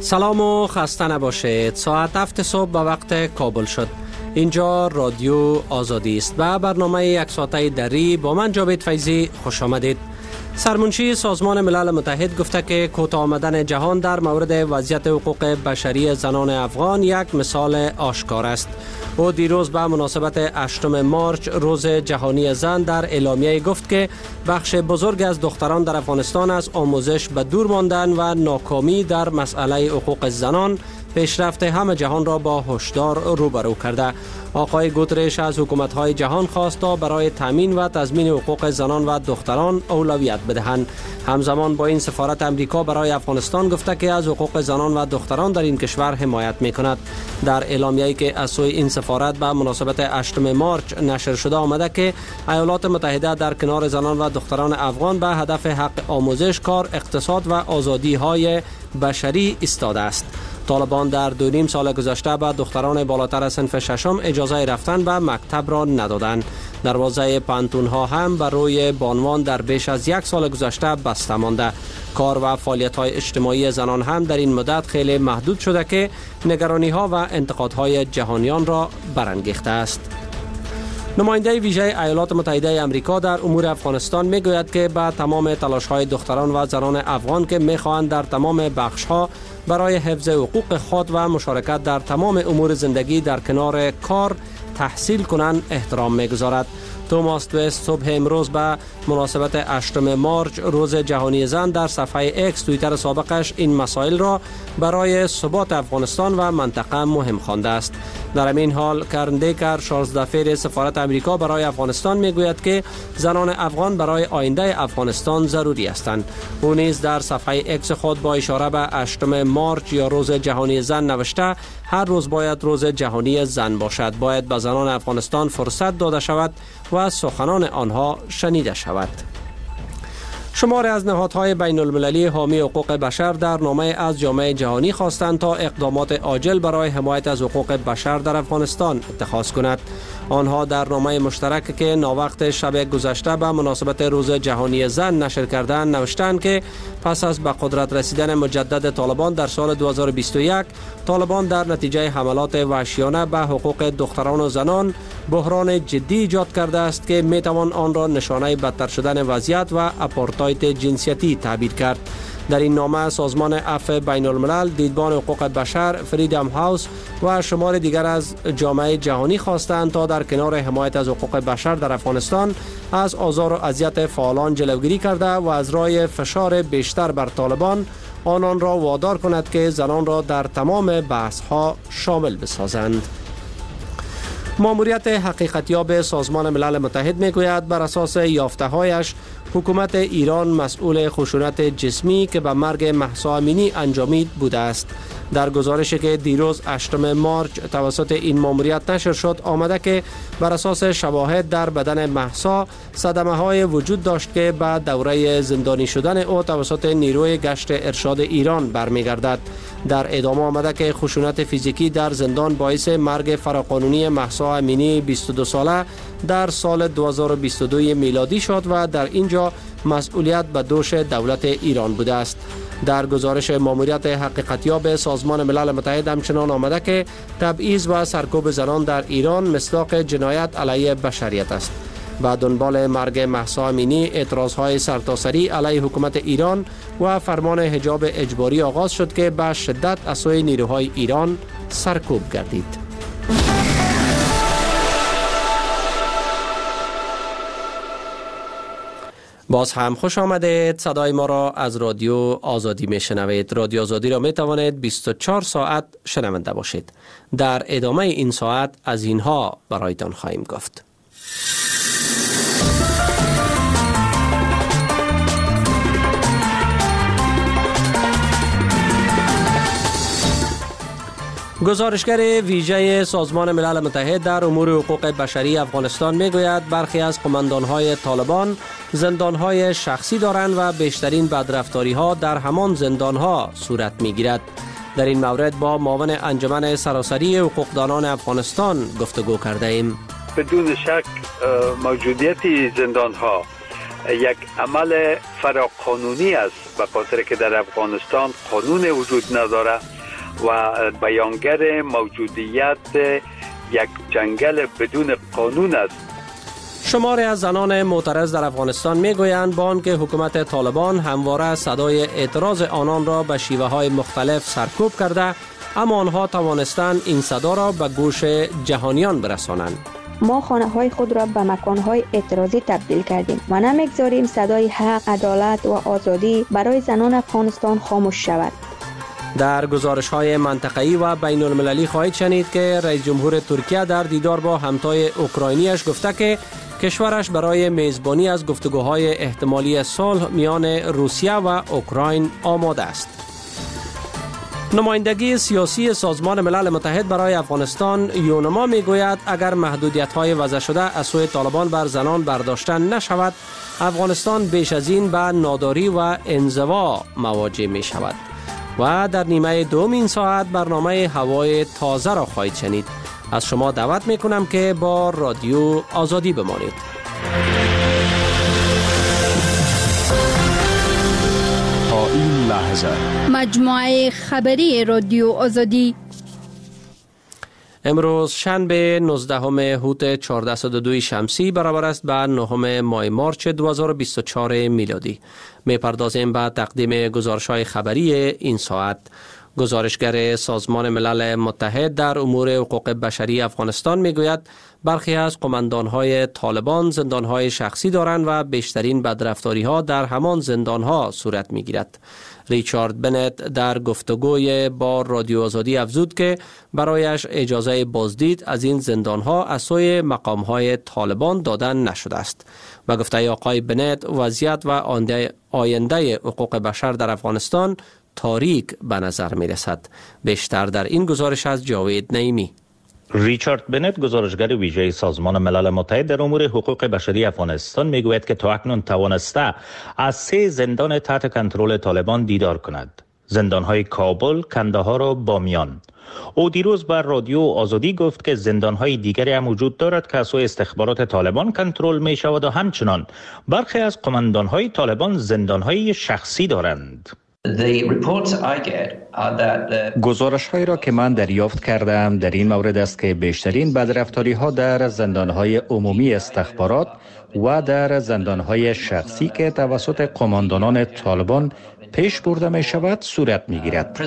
سلام و خسته نباشید. ساعت 7 صبح به وقت کابل شد. اینجا رادیو آزادی است و برنامه یک ساعته دری با من جاوید فیضی خوش آمدید. سرمنشی سازمان ملل متحد گفته که کوتاه آمدن جهان در مورد وضعیت حقوق بشری زنان افغان یک مثال آشکار است. او دیروز به مناسبت 8 مارچ روز جهانی زن در اعلامیه گفت که بخش بزرگ از دختران در افغانستان از آموزش به دور ماندن و ناکامی در مسئله حقوق زنان پیشرفت همه جهان را با هشدار روبرو کرده. آقای گوترش از حکومت‌های جهان خواست تا برای تامین و تضمین حقوق زنان و دختران اولویت بدهند. همزمان با این سفارت امریکا برای افغانستان گفته که از حقوق زنان و دختران در این کشور حمایت می‌کند. در اعلامیه‌ای که از سوی این سفارت به مناسبت 8 مارچ نشر شده آمده که ایالات متحده در کنار زنان و دختران افغان به هدف حق آموزش، کار، اقتصاد و آزادی‌های بشری ایستاده است. طالبان در 2.5 سال گذشته به دختران بالاتر از صنف ششم اجازه رفتن به مکتب را ندادند. دروازه پانتون‌ها هم بر روی بانوان در بیش از 1 سال گذشته بسته مانده. کار و فعالیت‌های اجتماعی زنان هم در این مدت خیلی محدود شده که نگرانی‌ها و انتقادهای جهانیان را برانگیخته است. نماینده ویژه ایالات متحده آمریکا در امور افغانستان میگوید که با تمام تلاش‌های دختران و زنان افغان که می‌خواهند در تمام بخش‌ها برای حفظ حقوق خود و مشارکت در تمام امور زندگی در کنار کار تحصیل کنند احترام می‌گذارد. توماس تویست صبح امروز به مناسبت 8 مارچ روز جهانی زن در صفحه اکس توییتر سابقش این مسائل را برای ثبات افغانستان و منطقه مهم خوانده است. در همین حال کرن دیکر 16 دفعه سفارت امریکا برای افغانستان میگوید که زنان افغان برای آینده افغانستان ضروری هستند. او نیز در صفحه اکس خود با اشاره به 8 مارچ یا روز جهانی زن نوشته هر روز باید روز جهانی زن باشد. باید به زنان افغانستان فرصت داده شود و سخنان آنها شنیده شود. شماری از نهادهای بین المللی حامی حقوق بشر در نامه از جامعه جهانی خواستند تا اقدامات عاجل برای حمایت از حقوق بشر در افغانستان اتخاذ کند. آنها در نامه مشترک که ناوقت شب گذشته به مناسبت روز جهانی زن نشر کردند نوشتند که پس از به قدرت رسیدن مجدد طالبان در سال 2021 طالبان در نتیجه حملات وحشیانه به حقوق دختران و زنان بحران جدی ایجاد کرده است که میتوان آن را نشانه بدتر شدن وضعیت و آپارتاید جنسیتی تعبیر کرد. در این نامه سازمان عفو بین الملل، دیدبان حقوق بشر، فریدم هاوس و شمار دیگر از جامعه جهانی خواستند تا در کنار حمایت از حقوق بشر در افغانستان از آزار و اذیت فعالان جلوگیری کرده و از راه فشار بیشتر بر طالبان آنان را وادار کند که زنان را در تمام بحث‌ها شامل بسازند. ماموریت حقیقتیاب سازمان ملل متحد میگوید بر اساس یافته‌هایش حکومت ایران مسئول خشونت جسمی که به مرگ مهسا امینی انجامید بوده است. در گزارشی که دیروز 8 مارچ توسط این ماموریت نشر شد آمده که بر اساس شواهد در بدن مهسا صدمه‌های وجود داشت که بعد دوره زندانی شدن او توسط نیروی گشت ارشاد ایران برمیگردد. در ادامه آمده که خشونت فیزیکی در زندان باعث مرگ فراقانونی مهسا امینی 22 ساله در سال 2022 میلادی شد و در اینجا مسئولیت به دوش دولت ایران بوده است. در گزارش ماموریت حقیقتیاب سازمان ملل متحد همچنان آمده که تبعیض و سرکوب زنان در ایران مصداق جنایت علیه بشریت است. با دنبال مرگ مهسا امینی اعتراضهای سرتاسری علیه حکومت ایران و فرمان حجاب اجباری آغاز شد که به شدت از سوی نیروهای ایران سرکوب گردید. باز هم خوش آمدید. صدای ما را از رادیو آزادی می شنوید. رادیو آزادی را می توانید 24 ساعت شنونده باشید. در ادامه این ساعت از اینها برایتان خواهیم گفت. گزارشگر ویژه سازمان ملل متحد در امور حقوق بشری افغانستان میگوید برخی از قماندانهای طالبان زندانهای شخصی دارند و بیشترین بدرفتاری‌ها در همان زندانها صورت میگیرد. در این مورد با معاون انجمن سراسری حقوقدانان افغانستان گفتگو کرده ایم. بدون شک موجودیت زندانها یک عمل فراقانونی است، به خاطر که در افغانستان قانون وجود نداره و بیانگر موجودیت یک جنگل بدون قانون است. شماری از زنان معترض در افغانستان میگویند با آنکه حکومت طالبان همواره صدای اعتراض آنان را به شیوه‌های مختلف سرکوب کرده، اما آنها توانستند این صدا را به گوش جهانیان برسانند. ما خانه‌های خود را به مکان‌های اعتراضی تبدیل کردیم و نمیگذاریم صدای حق، عدالت و آزادی برای زنان افغانستان خاموش شود. در گزارش‌های منطقه‌ای و بین المللی خواهید شنید که رئیس جمهور ترکیه در دیدار با همتای اوکراینیش گفته که کشورش برای میزبانی از گفتگوهای احتمالی صلح میان روسیه و اوکراین آماده است. نمایندگی سیاسی سازمان ملل متحد برای افغانستان یونما میگوید اگر محدودیت‌های وضع شده از سوی طالبان بر زنان برداشته نشود، افغانستان بیش از این به ناداری و انزوا مواجه می شود. و در نیمه دوم این ساعت برنامه هوای تازه را خواهید شنید. از شما دعوت می کنم که با رادیو آزادی بمانید. تا این لحظه مجموعه خبری رادیو آزادی. امروز شنبه 19 هوت 1402 شمسی برابر است به 9 ماه مارچ 2024 میلادی. میپردازیم به تقدیم گزارش‌های خبری این ساعت. گزارشگر سازمان ملل متحد در امور حقوق بشری افغانستان میگوید برخی از قماندان‌های طالبان زندان‌های شخصی دارند و بیشترین بدرفتاری‌ها در همان زندان‌ها صورت می‌گیرد. ریچارد بنت در گفتگوی با رادیو آزادی افزود که برایش اجازه بازدید از این زندان‌ها از سوی مقام‌های طالبان دادن نشده است. و گفته آقای بنت وضعیت و آینده حقوق بشر در افغانستان تاریک به نظر می رسد. بیشتر در این گزارش از جاوید نعیمی. ریچارد بنت گزارشگر ویژه سازمان ملل متحد در امور حقوق بشری افغانستان میگوید که تا اکنون توانسته از 3 زندان تحت کنترل طالبان دیدار کند: زندانهای کابل، کندهار و بامیان. او دیروز بر رادیو آزادی گفت که زندانهای دیگری هم وجود دارد که از سوی استخبارات طالبان کنترل می شود و همچنان برخی از قماندانهای طالبان زندانهای شخصی دارند. گزارش هایی را که من دریافت کردم در این مورد است که بیشترین بدرفتاری ها در زندان های عمومی استخبارات و در زندان های شخصی که توسط قماندانان طالبان پیش برده می شود صورت می گیرد.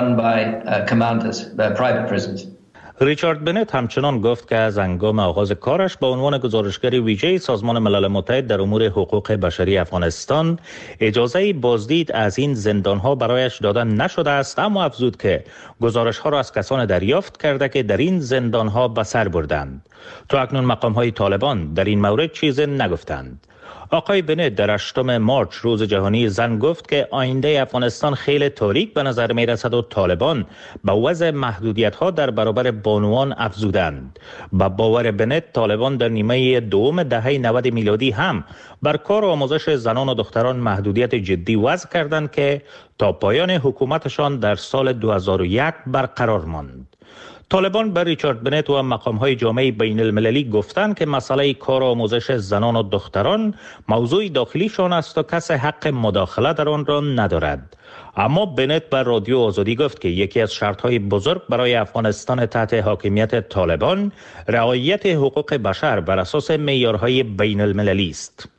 ریچارد بنت همچنان گفت که از هنگام آغاز کارش به عنوان گزارشگر ویژه سازمان ملل متحد در امور حقوق بشری افغانستان اجازه بازدید از این زندانها برایش داده نشده است، اما افزود که گزارش‌ها را از کسان دریافت کرده که در این زندانها به سر بردند. تا اکنون مقام‌های طالبان در این مورد چیزی نگفتند. آقای بنت در 8 مارچ روز جهانی زن گفت که آینده افغانستان خیلی تاریک به نظر می رسد و طالبان به وضع محدودیت‌ها در برابر بانوان افزودند. با باور بنت طالبان در نیمه دوم دهه 90 میلادی هم بر کار و آموزش زنان و دختران محدودیت جدی وضع کردند که تا پایان حکومتشان در سال 2001 برقرار ماند. طالبان بر ریچارد بنت و مقام‌های جامعه بین المللی گفتند که مسئله کار و آموزش زنان و دختران موضوع داخلیشان است و کس حق مداخله در آن را ندارد. اما بنت بر رادیو آزادی گفت که یکی از شرط‌های بزرگ برای افغانستان تحت حاکمیت طالبان رعایت حقوق بشر بر اساس معیارهای بین المللی است.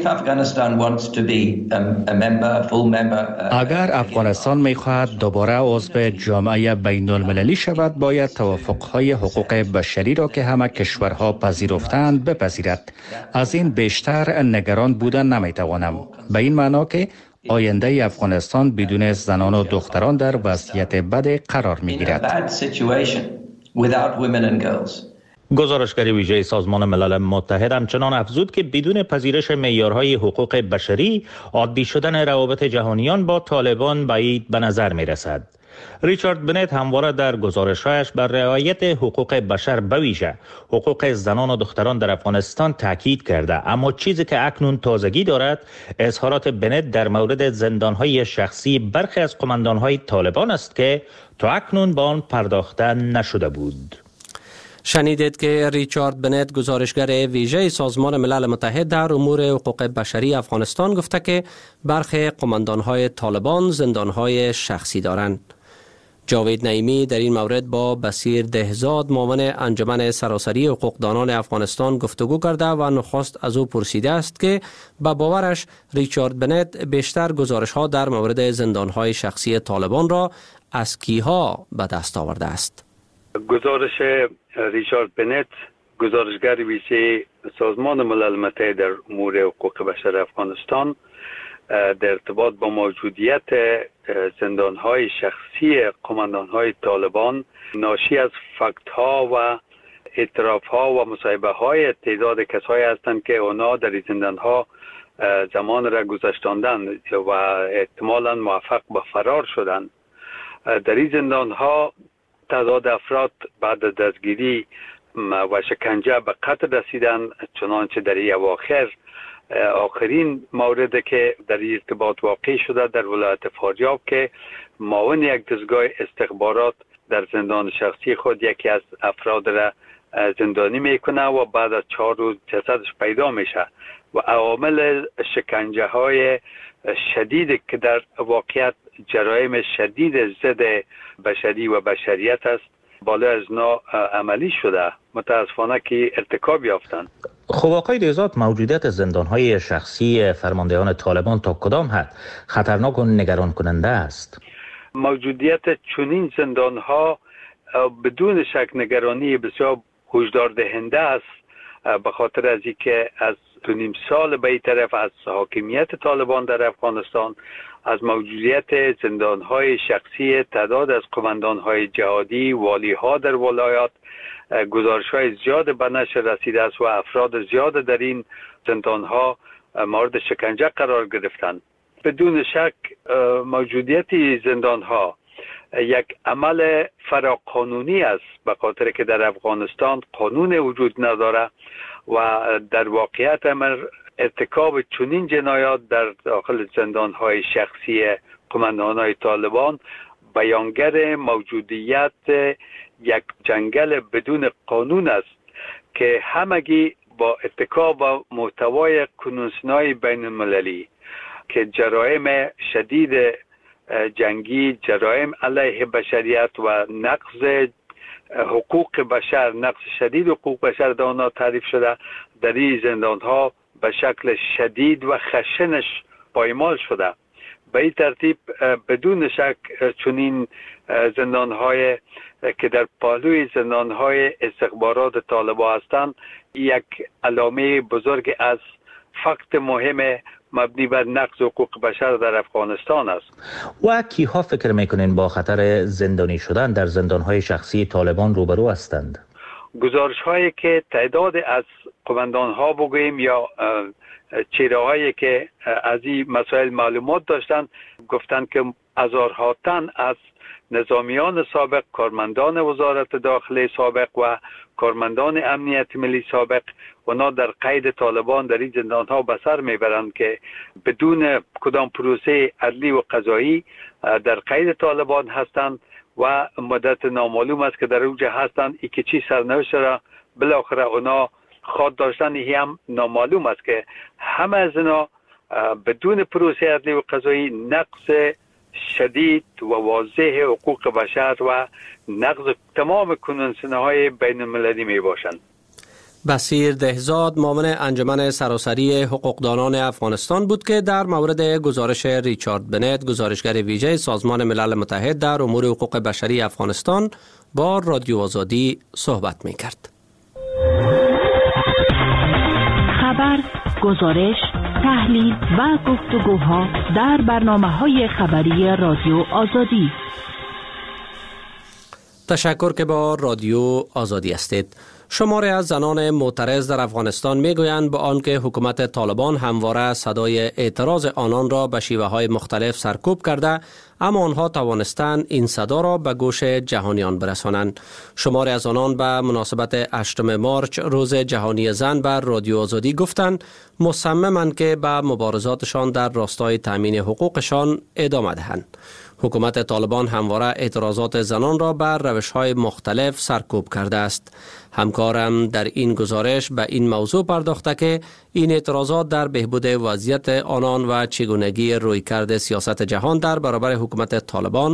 اگر افغانستان می‌خواهد دوباره عضو جامعه بین المللی شود، باید توافق‌های حقوق بشری را که همه کشورها پذیرفتند بپذیرد. از این بیشتر نگران بودن نمی‌توانم، به این معنا که آینده افغانستان بدون زنان و دختران در وضعیت بد قرار می‌گیرد. گزارشگر ویژه سازمان ملل متحد همچنان افزود که بدون پذیرش معیارهای حقوق بشری عادی شدن روابط جهانیان با طالبان بعید به نظر می رسد. ریچارد بنت همواره در گزارش‌هایش بر رعایت حقوق بشر به ویژه حقوق زنان و دختران در افغانستان تاکید کرده، اما چیزی که اکنون تازگی دارد اظهارات بنت در مورد زندان‌های شخصی برخی از قماندان‌های طالبان است که تا اکنون به آن پرداخته نشده بود. شنیدید که ریچارد بنت گزارشگر ویژه سازمان ملل متحد در امور حقوق بشری افغانستان گفته که برخی قماندان‌های طالبان زندان‌های شخصی دارند. جاوید نعیمی در این مورد با بصیر دهزاد معاون انجمن سراسری حقوقدانان افغانستان گفتگو کرده و نخست از او پرسیده است که به باورش ریچارد بنت بیشتر گزارش‌ها در مورد زندان‌های شخصی طالبان را از کیها به دست آورده است. گزارش ریچارد بنت، گزارشگر ویژه سازمان ملل متحد در امور حقوق بشر افغانستان، در ارتباط با موجودیت زندان‌های شخصی قماندان‌های طالبان ناشی از فکت‌ها و اعتراف‌ها و مصاحبه‌های تعداد کسایی هستند که اونا در زندان‌ها زمان را گذشتاندند و احتمالاً موفق به فرار شدند. در این زندان‌ها تعداد افراد بعد از دستگیری و شکنجه به قتل رسیدند، چنانچه در این اواخر آخرین مورد که در ارتباط واقع شده در ولایت فاریاب که معاون یک دستگاه استخبارات در زندان شخصی خود یکی از افراد را زندانی میکنه و بعد از 4 روز جسدش پیدا میشه و عوامل شکنجه های شدید که در واقعیت جرایم شدید ضد بشری و بشریت است بالا از نا عملی شده، متاسفانه که ارتکاب یافتند. خب آقای دهزاد، موجودیت زندان‌های شخصی فرماندهان طالبان تا کدام حد خطرناک و نگران کننده است؟ موجودیت چنین زندان‌ها بدون شک نگرانی بسیار هشدار دهنده است، به خاطر از اینکه از 2.5 سال به این طرف از حاکمیت طالبان در افغانستان از موجودیت زندان‌های شخصی تعداد از قماندان‌های جهادی، والی‌ها در ولایات گزارش‌های زیاد به نشر رسیده است و افراد زیاد در این زندان‌ها مورد شکنجه قرار گرفتند. بدون شک موجودیت زندان‌ها یک عمل فراقانونی است، به خاطر که در افغانستان قانون وجود نداره و در واقعیت امر ارتکاب چنین جنایات در داخل زندان‌های شخصی قماندان‌های طالبان بیانگر موجودیت یک جنگل بدون قانون است که همگی با اتکا به محتوای کنوانسیون‌های بین المللی که جرایم شدید جنگی، جرایم علیه بشریت و نقض حقوق بشر، نقض شدید حقوق بشر در آنها تعریف شده، در این زندان‌ها به شکل شدید و خشنش پایمال شده. به این ترتیب بدون شک چنین زندان‌های که در پهلوی زندان‌های استخبارات طالبان هستند یک علامه بزرگ از فکت مهم مبنی بر نقض حقوق بشر در افغانستان است. و کیها فکر میکنین با خطر زندانی شدن در زندان‌های شخصی طالبان روبرو هستند؟ گزارش‌هایی که تعداد از قماندان‌ها بگوییم یا چهره‌هایی که از این مسائل معلومات داشتند گفتند که هزارها تن از نظامیان سابق، کارمندان وزارت داخله سابق و کارمندان امنیت ملی سابق اونا در قید طالبان در این زندان‌ها به سر میبرند که بدون کدام پروسه عدلی و قضایی در قید طالبان هستند و مدت نامعلوم است که در اونجا هستند. ای که چی سرنوشت را بالاخره اونا خود داشتن هم نامعلوم است که همه از اینا بدون پروسه عدلی و قضایی نقض شدید و واضح حقوق بشر و نقض تمام کنوانسیون‌های بین المللی می باشند. بصیر دهزاد معاون انجمن سراسری حقوقدانان افغانستان بود که در مورد گزارش ریچارد بنت، گزارشگر ویژه سازمان ملل متحد در امور حقوق بشری افغانستان با رادیو آزادی صحبت می کرد. خبر، گزارش، تحلیل و گفتگوها در برنامه‌های خبری رادیو آزادی. تشکر که با رادیو آزادی هستید. شماری از زنان معترض در افغانستان میگویند با آنکه حکومت طالبان همواره صدای اعتراض آنان را به شیوه‌های مختلف سرکوب کرده، اما آنها توانستند این صدا را به گوش جهانیان برسانند. شماری از آنان به مناسبت 8 مارچ روز جهانی زن بر رادیو آزادی گفتند مصممند که به مبارزاتشان در راستای تامین حقوقشان ادامه دهند. حکومت طالبان همواره اعتراضات زنان را بر روش‌های مختلف سرکوب کرده است. همکارم در این گزارش به این موضوع پرداخته که این اعتراضات در بهبود وضعیت آنان و چگونگی رویکرد سیاست جهان در برابر حکومت طالبان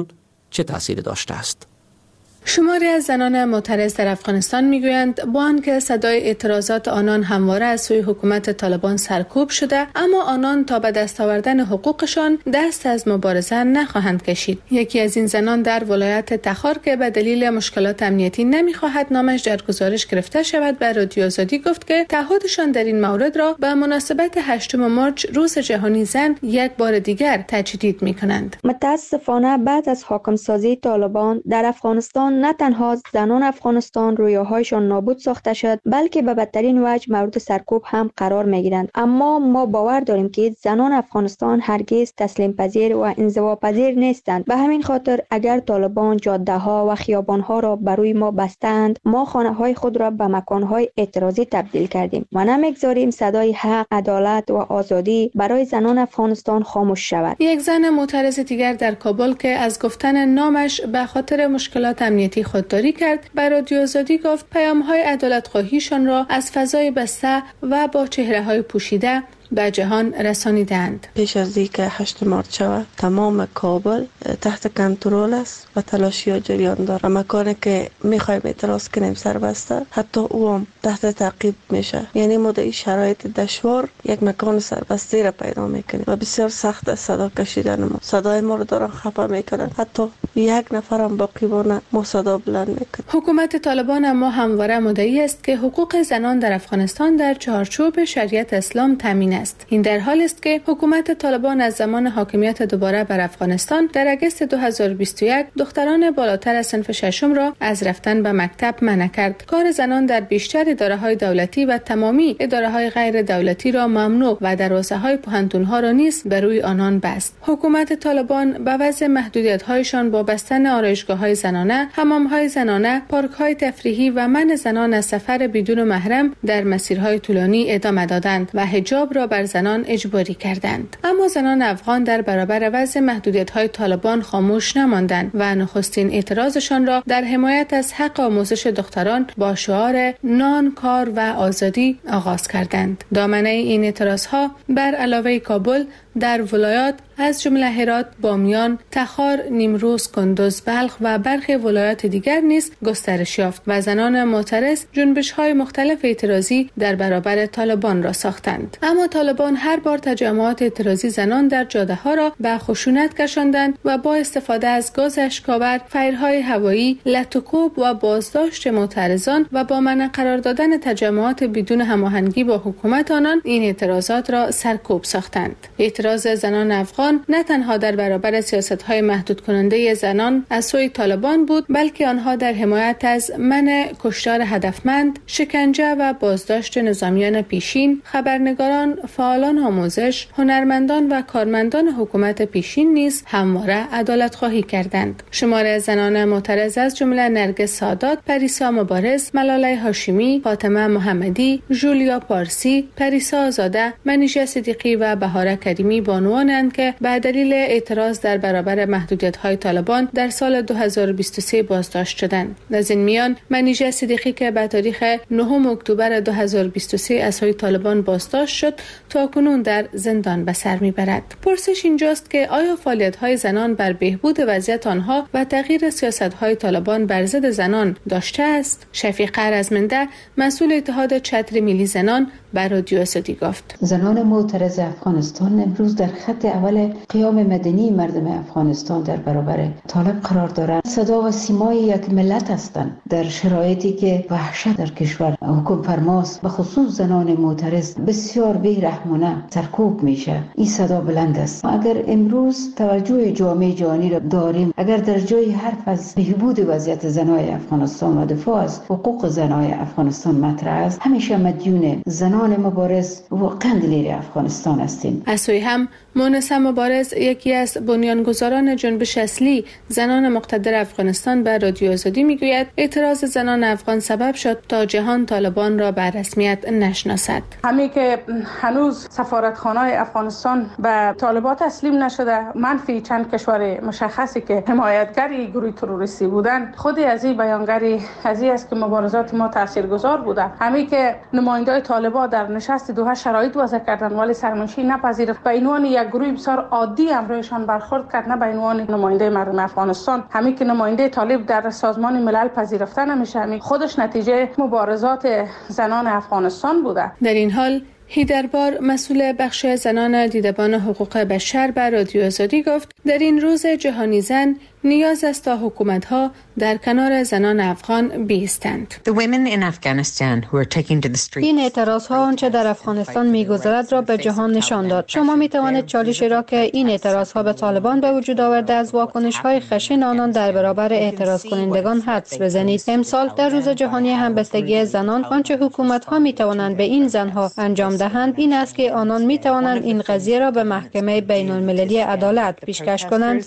چه تأثیری داشته است؟ شماری از زنان معترض در افغانستان میگویند با آنکه صدای اعتراضات آنان همواره از سوی حکومت طالبان سرکوب شده، اما آنان تا به دست آوردن حقوقشان دست از مبارزه نخواهند کشید. یکی از این زنان در ولایت تخار که به دلیل مشکلات امنیتی نمیخواهد نامش در گزارش گرفته شود به رادیو آزادی گفت که تعهدشان در این مورد را به مناسبت 8 مارچ روز جهانی زن یک بار دیگر تجدید میکنند. متاسفانه بعد از حاکم سازی طالبان در افغانستان نه تنها زنان افغانستان رویاهایشان نابود ساخته شد، بلکه به بدترین وجه مورد سرکوب هم قرار میگیرند. اما ما باور داریم که زنان افغانستان هرگز تسلیم پذیر و انزوا پذیر نیستند. به همین خاطر اگر طالبان جاده ها و خیابان ها را بروی ما بستند، ما خانه های خود را به مکان های اعتراضی تبدیل کردیم و نمیگذاریم صدای حق، عدالت و آزادی برای زنان افغانستان خاموش شود. یک زن معترض دیگر در کابل که از گفتن نامش به خاطر مشکلات امنیتی خودداری کرد، به رادیو آزادی گفت پیام‌های عدالت خواهیشان را از فضای بسته و با چهره‌های پوشیده به جهان رسانیدند. پیش از اینکه 8 مارچ شود تمام کابل تحت کنترل است و تلاشی ها جریان دارد. مکانی که میخوایم اعتراض کنیم سربسته، حتی او هم تحت تعقیب میشه. یعنی ما در این شرایط دشوار یک مکان سربسته را پیدا میکنیم و بسیار سخت است صدا کشیدن ما. صدای ما رو دارن خفه میکنن، حتی یک نفر هم باقی بانه ما صدا بلند میکنیم. حکومت طالبان اما همواره مدعی است که حقوق زنان در افغانستان در چارچوب شریعت اسلام تامین است. این در حالی است که حکومت طالبان از زمان حاکمیت دوباره بر افغانستان در اگست 2021 دختران بالاتر از صنف ششم را از رفتن به مکتب منع کرد. کار زنان در بیشتر اداره‌های دولتی و تمامی اداره‌های غیر دولتی را ممنوع و دروازه‌های پوهنتون‌ها را نیز بر روی آنان بست. حکومت طالبان به وضع محدودیت‌هایشان با بستن آرایشگاه‌های زنانه، حمام‌های زنانه، پارک‌های تفریحی و منع زنان از سفر بدون محرم در مسیرهای طولانی ادامه دادند و حجاب را بر زنان اجباری کردند. اما زنان افغان در برابر وضع محدودیت‌های طالبان خاموش نماندند و نخستین اعتراضشان را در حمایت از حق آموزش دختران با شعار نان، کار و آزادی آغاز کردند. دامنه این اعتراضها بر علاوه کابل در ولایات از جمله هرات، بامیان، تخار، نیمروز، کندوز، بلخ و برخی ولایات دیگر نیز گسترش یافت و زنان معترض جنبش‌های مختلف اعتراضی در برابر طالبان را ساختند. اما طالبان هر بار تجمعات اعتراضی زنان در جاده‌ها را به خشونت کشاندند و با استفاده از گاز اشک‌آور، فیرهای هوایی، لطوکوب و بازداشت معترضان و با منع قرار دادن تجمعات بدون هماهنگی با حکومت آنان این اعتراضات را سرکوب ساختند. اعتراض زنان افغان نه تنها در برابر سیاست‌های محدود کننده زنان از سوی طالبان بود، بلکه آنها در حمایت از منع کشتار هدفمند، شکنجه و بازداشت نظامیان پیشین، خبرنگاران، فعالان آموزش، هنرمندان و کارمندان حکومت پیشین نیز همواره عدالت خواهی کردند. شماری از زنان معترض از جمله نرگس سادات، پریسا مبارز، ملاله هاشمی، فاطمه محمدی، جولیا پارسی، پریسا آزاده، منیژه صدیقی و بهاره کریمی بانوانند که به دلیل اعتراض در برابر محدودیت‌های طالبان در سال 2023 بازداشت شدند. از این میان منیژه صدیقی که به تاریخ 9 اکتبر 2023 از سوی طالبان بازداشت شد، تاکنون در زندان به سر میبرد. پرسش اینجاست که آیا فعالیت‌های زنان بر بهبود وضعیت آنها و تغییر سیاست‌های طالبان بر ضد زنان داشته است؟ شفیق رزمنده، مسئول اتحاد چتر ملی زنان، بر رادیو آزادی گفت: زنان معترض افغانستان امروز در خط اول قیام مدنی مردم افغانستان در برابر طالب قرار دارند. صدا و سیمای یک ملت هستند در شرایطی که وحشت در کشور حکم فرماست. به خصوص زنان معترض بسیار بی‌رحمانه سرکوب میشه. این صدا بلند است. اگر امروز توجه جامعه جهانی را داریم، اگر در جای حرف از بهبود وضعیت زنای افغانستان و دفاع از حقوق زنای افغانستان مطرح است، همیشه مدیون زنان مبارز و قندلیر افغانستان هستیم. از سوی هم مونس مبارز، یکی از بنیانگذاران جنبش اصلی زنان مقتدر افغانستان، به رادیو آزادی میگوید اعتراض زنان افغان سبب شد تا جهان طالبان را به رسمیت نشناسد. همین که هنوز سفارتخانه‌های افغانستان به طالبان تسلیم نشده، منفی چند کشور مشخصی که حمایتگری گروه تروریستی بودند، خودی از این بیانگری از این است که مبارزات ما تاثیرگذار بوده. همین که نمایندگان طالبان در نشست دوحه شرایط وضع کردند ولی سرمنشی نپذیرفت. به عنوان یک گروه بسیار عادی امرویشان برخورد کرد، نه به عنوان نماینده مردم افغانستان. همین که نماینده طالب در سازمان ملل پذیرفته نمیشه، همین خودش نتیجه مبارزات زنان افغانستان بوده. در این حال هیدربار مسئول بخش زنان دیدبان حقوق بشر به رادیو آزادی گفت در این روز جهانی زن نیاز است تا حکومت‌ها در کنار زنان افغان بایستند. این اعتراض‌ها آنچه در افغانستان می‌گذرد را به جهان نشان داد. شما می‌توانید چالشی را که این اعتراض‌ها به طالبان به وجود آورده از واکنش‌های خشن آنان در برابر اعتراض کنندگان حدس بزنید. امسال در روز جهانی همبستگی زنان آنچه حکومت‌ها می‌توانند به این زن‌ها انجام دهند این است که آنان می‌توانند این قضیه را به محکمه بین‌المللی عدالت پیشکش کنند.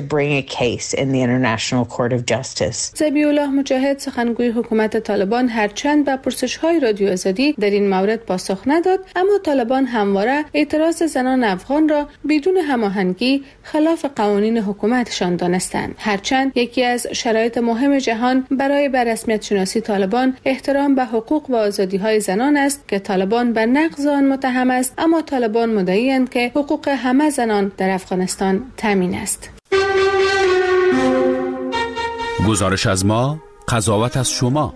ذبیح الله مجاهد سخنگوی حکومت طالبان هرچند به پرسش‌های رادیو آزادی در این مورد پاسخ نداد، اما طالبان همواره اعتراض زنان افغان را بدون هماهنگی خلاف قوانین حکومتشان دانستند. هرچند یکی از شرایط مهم جهان برای به رسمیت شناسی طالبان احترام به حقوق و آزادی‌های زنان است که طالبان به نقض آن متهم است، اما طالبان مدعی‌اند که حقوق همه زنان در افغانستان تامین است. گزارش از ما، قضاوت از شما.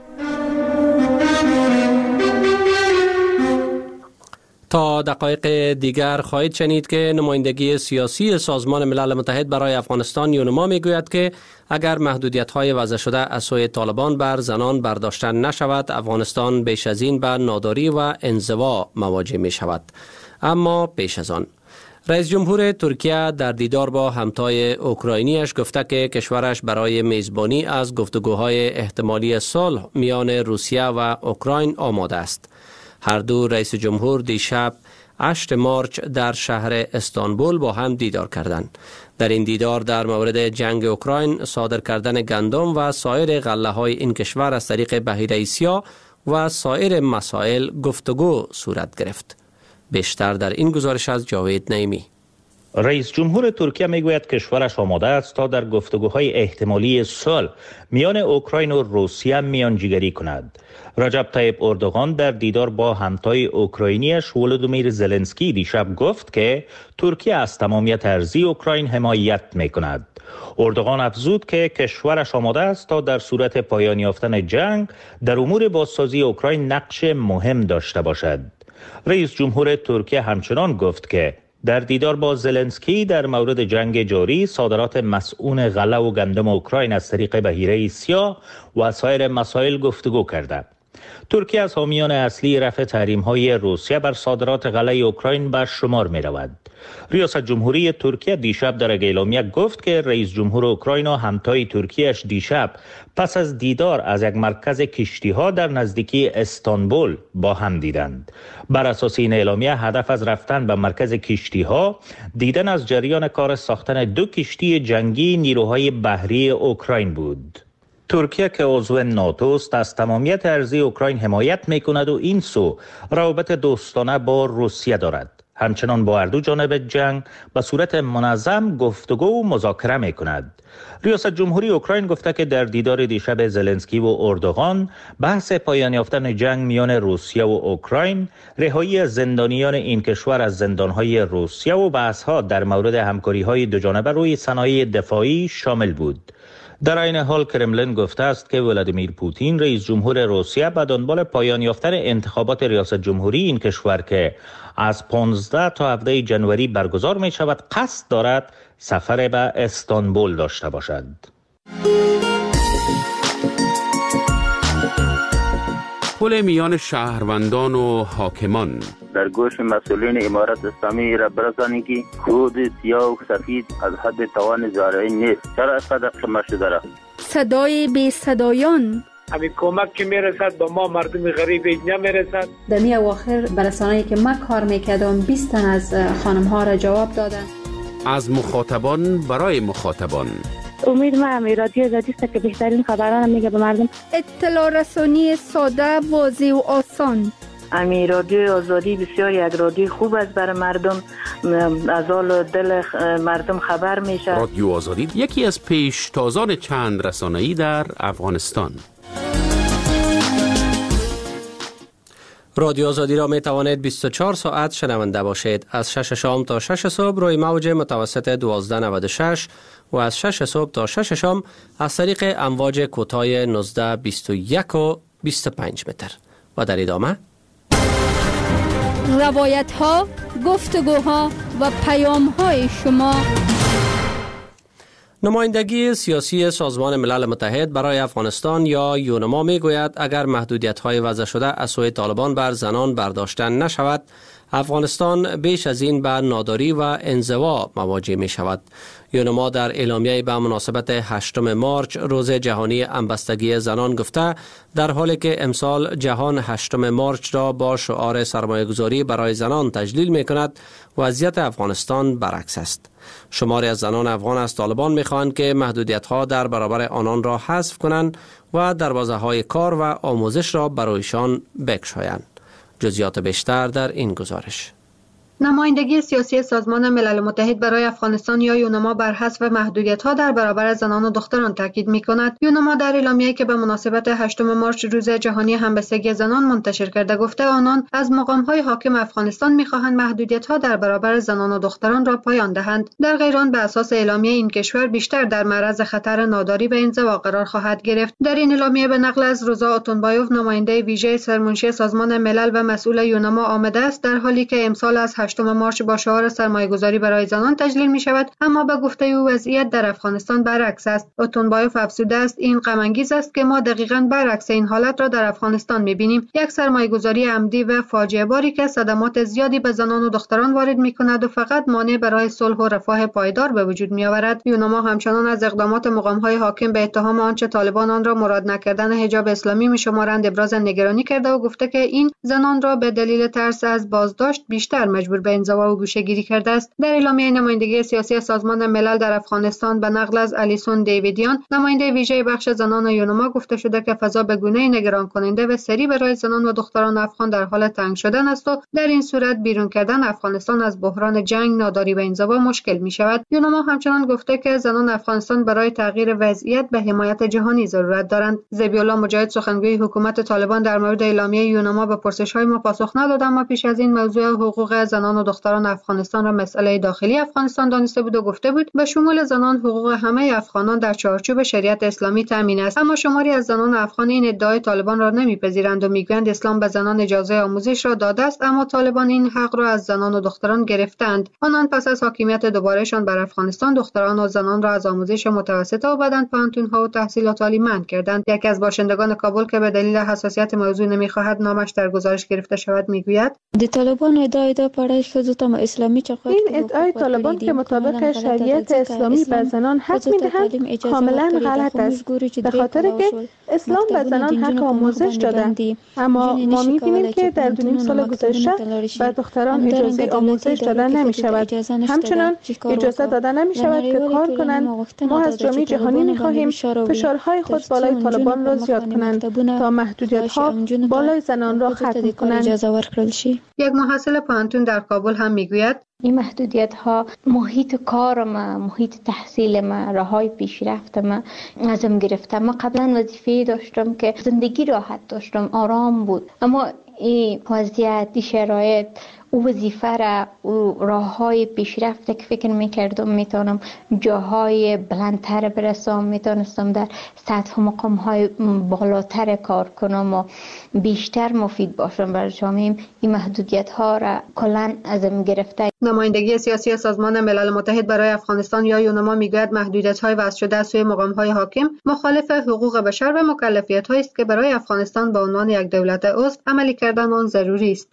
تا دقایق دیگر خواهید شنید که نمایندگی سیاسی سازمان ملل متحد برای افغانستان یونما میگوید که اگر محدودیت‌های وضع شده از سوی طالبان بر زنان برداشته نشود، افغانستان بیش از این به ناداری و انزوا مواجه می شود. اما پیش از آن رئیس جمهور ترکیه در دیدار با همتای اوکراینیش گفته که کشورش برای میزبانی از گفتگوهای احتمالی صلح میان روسیه و اوکراین آماده است. هر دو رئیس جمهور دیشب 8 مارچ در شهر استانبول با هم دیدار کردند. در این دیدار در مورد جنگ اوکراین، صادر کردن گندم و سایر غله‌های این کشور از طریق بحیره سیاه و سایر مسائل گفتگو صورت گرفت. بیشتر در این گزارش از جاوید نعیمی. رئیس جمهور ترکیه میگوید کشورش آماده است تا در گفتگوهای احتمالی صلح میان اوکراین و روسیه میانجیگری کند. رجب طیب اردوغان در دیدار با همتای اوکراینیش ولودیمیر زلنسکی دیشب گفت که ترکیه از تمامیت ارضی اوکراین حمایت میکند. اردوغان افزود که کشورش آماده است تا در صورت پایان یافتن جنگ در امور بازسازی اوکراین نقش مهم داشته باشد. رئیس جمهور ترکیه همچنان گفت که در دیدار با زلنسکی در مورد جنگ جاری، صادرات مسئول غله و گندم اوکراین از طریق بحیره سیاه و سایر مسائل گفتگو کرده. ترکیه از حامیان اصلی رفع تحریم‌های روسیه بر صادرات غله اوکراین بر شمار می‌رود. ریاست جمهوری ترکیه دیشب در اعلامیه گفت که رئیس جمهور اوکراین و همتای ترکیه‌اش دیشب پس از دیدار از یک مرکز کشتی‌ها در نزدیکی استانبول با هم دیدند. بر اساس این اعلامیه هدف از رفتن به مرکز کشتی‌ها دیدن از جریان کار ساختن 2 کشتی جنگی نیروهای بحری اوکراین بود. ترکیه که عضو ناتو است از تمامیت ارضی اوکراین حمایت می‌کند و این سو روابط دوستانه با روسیه دارد. همچنان با هر دو جانب جنگ به صورت منظم گفتگو و مذاکره می‌کند. ریاست جمهوری اوکراین گفته که در دیدار دیشب زلنسکی و اردوغان بحث پایان یافتن جنگ میان روسیه و اوکراین، رهایی زندانیان این کشور از زندان‌های روسیه و بحث‌ها در مورد همکاری‌های دوجانبه روی صنایع دفاعی شامل بود. در این حال کرملین گفته است که ولادیمیر پوتین رئیس جمهور روسیه به دنبال پایان یافتن انتخابات ریاست جمهوری این کشور که از 15 تا 17 ژانویه برگزار می شود قصد دارد سفر به استانبول داشته باشد. پل میان شهروندان و حاکمان. در گوش مسئولین امارت اسلامی را برسانید که کود سیاه و سفید از حد توان زارعی نیست. چرا اینقدر قیمت شده را؟ صدای بی صدایان. همین کمک که میرسد به ما مردم غریب نمیرسد. در می اواخر برسانه‌ای که من کار میکردم 20 تن از خانم ها را جواب دادن. از مخاطبان برای مخاطبان. امید ما رادیو آزادی است که بهترین خبران میگه به مردم. اطلاع رسانی ساده، واضح و آسان. رادیو آزادی بسیار یک رادیو خوب است برای مردم، از حال دل مردم خبر میشه. رادیو آزادی یکی از پیشتازان چند رسانه‌ای در افغانستان. رادیو آزادی را می توانید 24 ساعت شنونده باشید. از 6 شام تا 6 صبح روی موج متوسط 1296 و از 6 صبح تا 6 شام از طریق امواج کوتاه 19 21 و 25 متر. و در ادامه روایت ها، گفتگوها و پیام های شما. نمایندگی سیاسی سازمان ملل متحد برای افغانستان یا یونما می گوید اگر محدودیت‌های وضع شده از سوی طالبان بر زنان برداشته نشود، افغانستان بیش از این به ناداری و انزوا مواجه می شود. یونما در اعلامیه به مناسبت 8 مارچ روز جهانی همبستگی زنان گفته در حالی که امسال جهان 8 مارچ را با شعار سرمایه‌گذاری برای زنان تجلیل می کند، وضعیت افغانستان برعکس است. شماری از زنان افغان از طالبان می خواهند که محدودیت‌ها در برابر آنان را حذف کنند و دروازه‌های کار و آموزش را برایشان بگشایند. جزئیات بیشتر در این گزارش. نمایندگی سیاسی سازمان ملل متحد برای افغانستان یا یونما بر حذف محدودیت‌ها در برابر زنان و دختران تاکید می‌کند. یونما در اعلامیه‌ای که به مناسبت 8 مارچ روز جهانی همبستگی زنان منتشر کرده گفته آنان از مقام‌های حاکم افغانستان می‌خواهند محدودیت‌ها در برابر زنان و دختران را پایان دهند. در غیر آن به اساس اعلامیه این کشور بیشتر در معرض خطر ناداری و انزوا قرار خواهد گرفت. در این اعلامیه به نقل از روزا اتونبایوف نماینده ویژه سرمنشی سازمان ملل و مسئول یونما آمده است در حالی که امسال از 8 مارچ با شعار سرمایه‌گذاری برای زنان تجلیل می شود، اما به گفته او وضعیت در افغانستان برعکس است. اتونبایوف افزوده است این غم انگیز است که ما دقیقاً برعکس این حالت را در افغانستان می بینیم، یک سرمایه‌گذاری عمدی و فاجعه باری که صدمات زیادی به زنان و دختران وارد می کند و فقط مانع برای صلح و رفاه پایدار به وجود می آورد. یونما همچنان از اقدامات مقام‌های حاکم به اتهام آنچه طالبان آن را مراد نکردن حجاب اسلامی می شمارند ابراز نگرانی کرده و گفته که این زنان را به دلیل ترس از بازداشت بیشتر مجبور به انزوا و گوشه‌گیری کرده است. در اعلامیه نمایندگی سیاسی سازمان ملل در افغانستان به نقل از الیسون دیویدیان نماینده ویژه بخش زنان یونما گفته شده که فضا به گونه‌ای نگران کننده و سری برای زنان و دختران افغان در حال تنگ شدن است و در این صورت بیرون کردن افغانستان از بحران جنگ، ناداری و انزوا مشکل می شود. یونما همچنان گفته که زنان افغانستان برای تغییر وضعیت به حمایت جهانی ضرورت دارند. ذبیح‌الله مجاهد سخنگوی حکومت طالبان در مورد اعلامیه یونما به پرسش‌های ما پاسخ نداد، اما پیش از این موضوع حقوق زنان و دختران افغانستان را مسئله داخلی افغانستان دانسته بود و گفته بود به شمول زنان حقوق همه افغانان در چارچوب شریعت اسلامی تامین است. اما شماری از زنان افغان این ادعای طالبان را نمیپذیرند و میگویند اسلام به زنان اجازه آموزش را داده است، اما طالبان این حق را از زنان و دختران گرفتند. آنان پس از حاکمیت دوبارهشان بر افغانستان دختران و زنان را از آموزش متوسطه و بعداً پانتون‌ها و تحصیلات عالی منع کردند. یکی از باشندگان کابل که به دلیل حساسیت موضوع نمیخواهد نامش در گزارش گرفته شود میگوید طالبان این ادعای طالبان که مطابق شریعت اسلامی به زنان حق می‌دهند کاملا غلط است، به خاطر که اسلام به زنان حق آموزش داده، اما ما می‌بینیم که در 2.5 سال گذشته به دختران اجازه آموزش داده نمی‌شود. همچنان اجازه داده نمی‌شود که کار کنند. ما از جامعه جهانی می‌خواهیم فشارهای خود بالای طالبان را زیاد کنند تا محدودیت‌ها بالای زنان را ختم کنند. یک محصل پانتون در کابل هم میگوید این محدودیت ها محیط کار ما، محیط تحصیل ما، راههای پیشرفت ما ازم گرفته. ما قبلا وظیفه داشتم که زندگی راحت داشتم، آرام بود، اما این وضعیت، این شرایط او وظیفه را او راههای پیشرفت که فکر میکردم میتونم جاهای بلندتر برسم، میتونستم در سطح مقامهای بالاتر کار کنم و بیشتر مفید باشم برای جامعه، این محدودیت ها را کلا ازم گرفته. نمایندگی سیاسی سازمان ملل متحد برای افغانستان یا یونما میگوید محدودیت‌های وضع شده از سوی مقام‌های حاکم مخالف حقوق بشر و مکلفیت‌هایی است که برای افغانستان به عنوان یک دولت عضو عملی کردن آن ضروری است.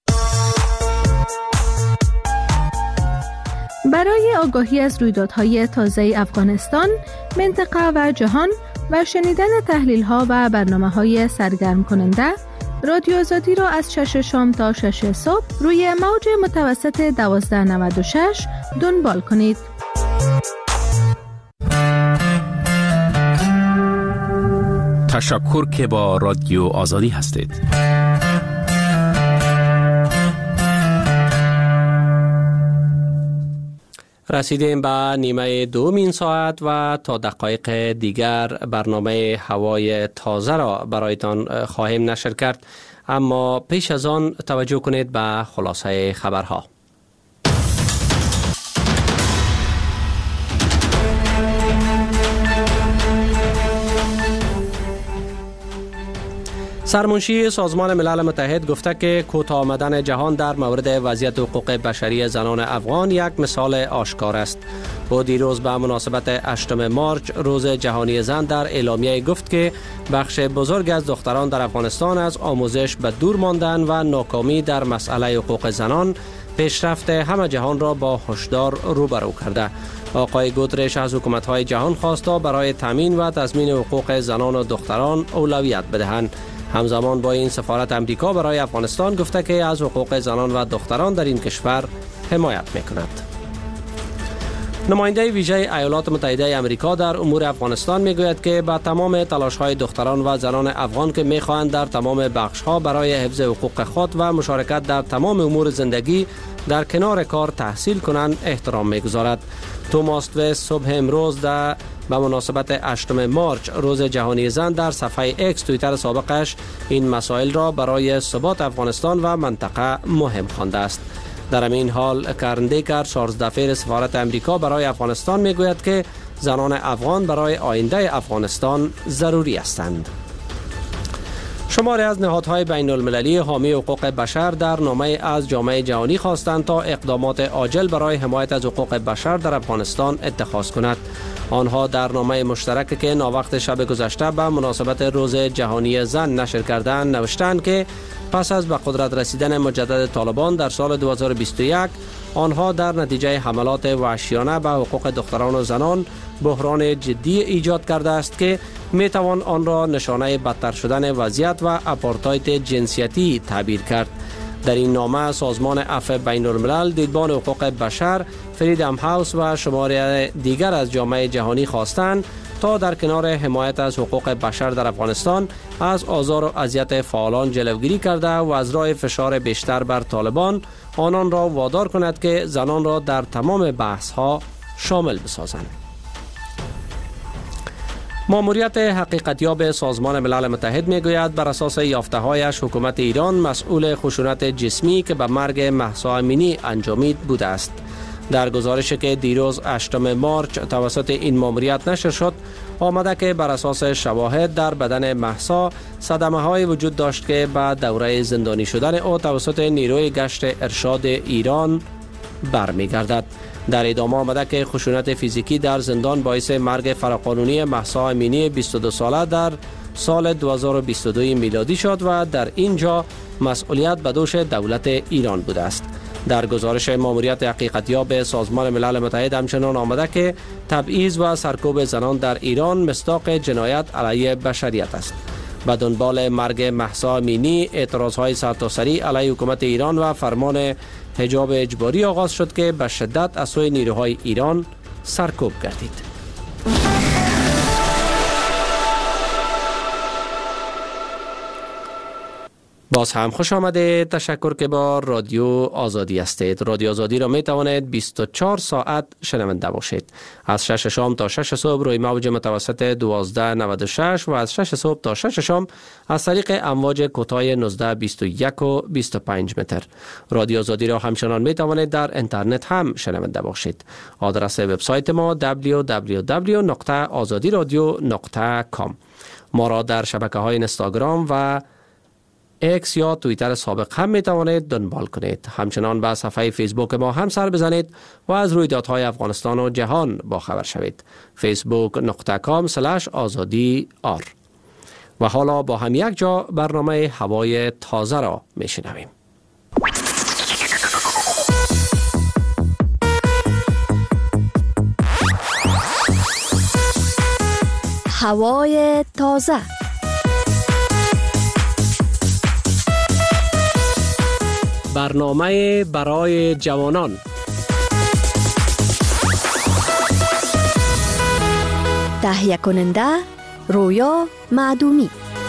برای آگاهی از رویدادهای تازه افغانستان، منطقه و جهان و شنیدن تحلیل‌ها و برنامه‌های سرگرم کننده، رادیو آزادی را از 6 شام تا 6 صبح روی موج متوسط 1296 دنبال کنید. تشکر که با رادیو آزادی هستید. رسیدیم به نیمه دوم این ساعت و تا دقایق دیگر برنامه هوای تازه را برایتان خواهیم نشر کرد. اما پیش از آن توجه کنید به خلاصه خبرها. سرمنشی سازمان ملل متحد گفته که کوتاه آمدن جهان در مورد وضعیت حقوق بشری زنان افغان یک مثال آشکار است. او دیروز به مناسبت 8 مارچ روز جهانی زن در اعلامیه گفت که بخش بزرگ از دختران در افغانستان از آموزش به دور ماندن و ناکامی در مسئله حقوق زنان پیشرفت همه جهان را با هشدار روبرو کرده. آقای گوترش از حکومت‌های جهان خواسته برای تامین و تضمین حقوق زنان و دختران اولویت بدهند. همزمان با این سفارت امریکا برای افغانستان گفته که از حقوق زنان و دختران در این کشور حمایت می‌کند. نماینده ویژه ایالات متحده آمریکا در امور افغانستان میگوید که با تمام تلاش‌های دختران و زنان افغان که می‌خواهند در تمام بخش‌ها برای حفظ حقوق خود و مشارکت در تمام امور زندگی در کنار کار تحصیل کنند احترام می‌گذارد. توماس وست صبح امروز به مناسبت 8 مارچ روز جهانی زن در صفحه اکس توییتر سابقش این مسائل را برای ثبات افغانستان و منطقه مهم خوانده است. در این حال کارن دیکر 14 دفعه سفارت امریکا برای افغانستان میگوید که زنان افغان برای آینده افغانستان ضروری هستند. شماری از نهادهای بین المللی حامی حقوق بشر در نامه از جامعه جهانی خواستند تا اقدامات عاجل برای حمایت از حقوق بشر در افغانستان اتخاذ کند. آنها در نامه مشترک که ناوقت شب گذشته به مناسبت روز جهانی زن نشر کردند نوشتند که پس از به قدرت رسیدن مجدد طالبان در سال 2021 آنها در نتیجه حملات وحشیانه به حقوق دختران و زنان بحران جدی ایجاد کرده است که می توان آن را نشانه بدتر شدن وضعیت و آپارتاید جنسیتی تعبیر کرد. در این نامه سازمان عفو بین الملل، دیدبان حقوق بشر، فریدم هاوس و شماری دیگر از جامعه جهانی خواستند تا در کنار حمایت از حقوق بشر در افغانستان از آزار و اذیت فعالان جلوگیری کرده و از راه فشار بیشتر بر طالبان آنان را وادار کند که زنان را در تمام بحث ها شامل بسازند. ماموریت حقیقتیاب سازمان ملل متحد میگوید بر اساس یافته‌هایش حکومت ایران مسئول خشونت جسمی که به مرگ مهسا امینی انجامید بوده است. در گزارشی که دیروز 8 مارچ توسط این ماموریت نشر شد آمده که بر اساس شواهد در بدن مهسا صدمه‌های وجود داشت که بعد دوره زندانی شدن او توسط نیروی گشت ارشاد ایران برمیگردد. در ادامه آمده که خشونت فیزیکی در زندان باعث مرگ فراقانونی مهسا امینی 22 ساله در سال 2022 میلادی شد و در اینجا مسئولیت به دوش دولت ایران بوده است. در گزارش ماموریت حقیقتیاب سازمان ملل متحد همچنان آمده که تبعیض و سرکوب زنان در ایران مصداق جنایت علیه بشریت است. به دنبال مرگ مهسا امینی اعتراضهای سرتاسری علیه حکومت ایران و فرمان حجاب اجباری آغاز شد که به شدت از سوی نیروهای ایران سرکوب گردید. باز هم خوش آمده. تشکر که با رادیو آزادی هستید. رادیو آزادی را می توانید 24 ساعت شنونده باشید. از 6 شام تا 6 صبح روی موج متوسط 1296 و از 6 صبح تا 6 شام از طریق امواج کوتاه 1921 و 25 متر. رادیو آزادی را همچنان می توانید در اینترنت هم شنونده باشید. آدرس وبسایت ما www.azadiradio.com. ما را در شبکه‌های اینستاگرام و اکس یا توییتر سابق هم می توانید دنبال کنید. همچنان به صفحه فیسبوک ما هم سر بزنید و از رویدادهای افغانستان و جهان باخبر شوید. facebook.com/azadi.r. و حالا با هم یک جا برنامه هوای تازه را می شنویم. هوای تازه. برنامه برای جوانان. تهیه کننده رویا معدومی.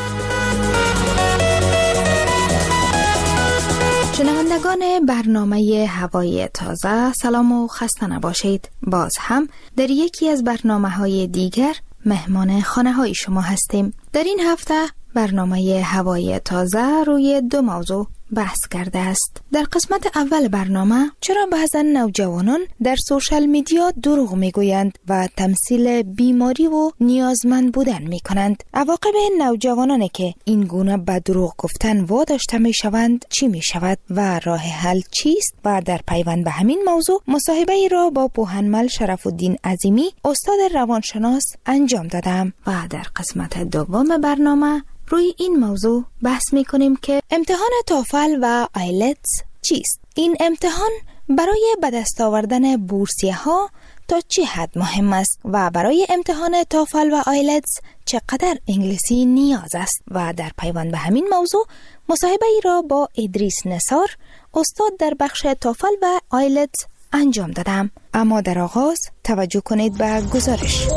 شنوندگان برنامه هوای تازه، سلام و خسته نباشید. باز هم در یکی از برنامه‌های دیگر مهمان خانه‌های شما هستیم. در این هفته برنامه هوای تازه روی دو موضوع بحث کرده است. در قسمت اول برنامه چرا بعضا نوجوانان در سوشال میدیا دروغ میگویند و تمثیل بیماری و نیازمند بودن میکنند. عواقب نوجوانانی که این گونه به دروغ گفتن واداشته میشوند چی میشود و راه حل چیست؟ و در پیوند به همین موضوع مصاحبه ای را با پوهنمل شرف الدین عظیمی استاد روانشناس انجام دادم و در قسمت دوم برنامه روی این موضوع بحث میکنیم که امتحان توفل و آیلتس چیست؟ این امتحان برای به دست آوردن بورسیه ها تا چه حد مهم است و برای امتحان توفل و آیلتس چقدر انگلیسی نیاز است؟ و در پیوند به همین موضوع مصاحبه ای را با ادریس نثار استاد در بخش توفل و آیلتس انجام دادم. اما در آغاز توجه کنید به گزارش.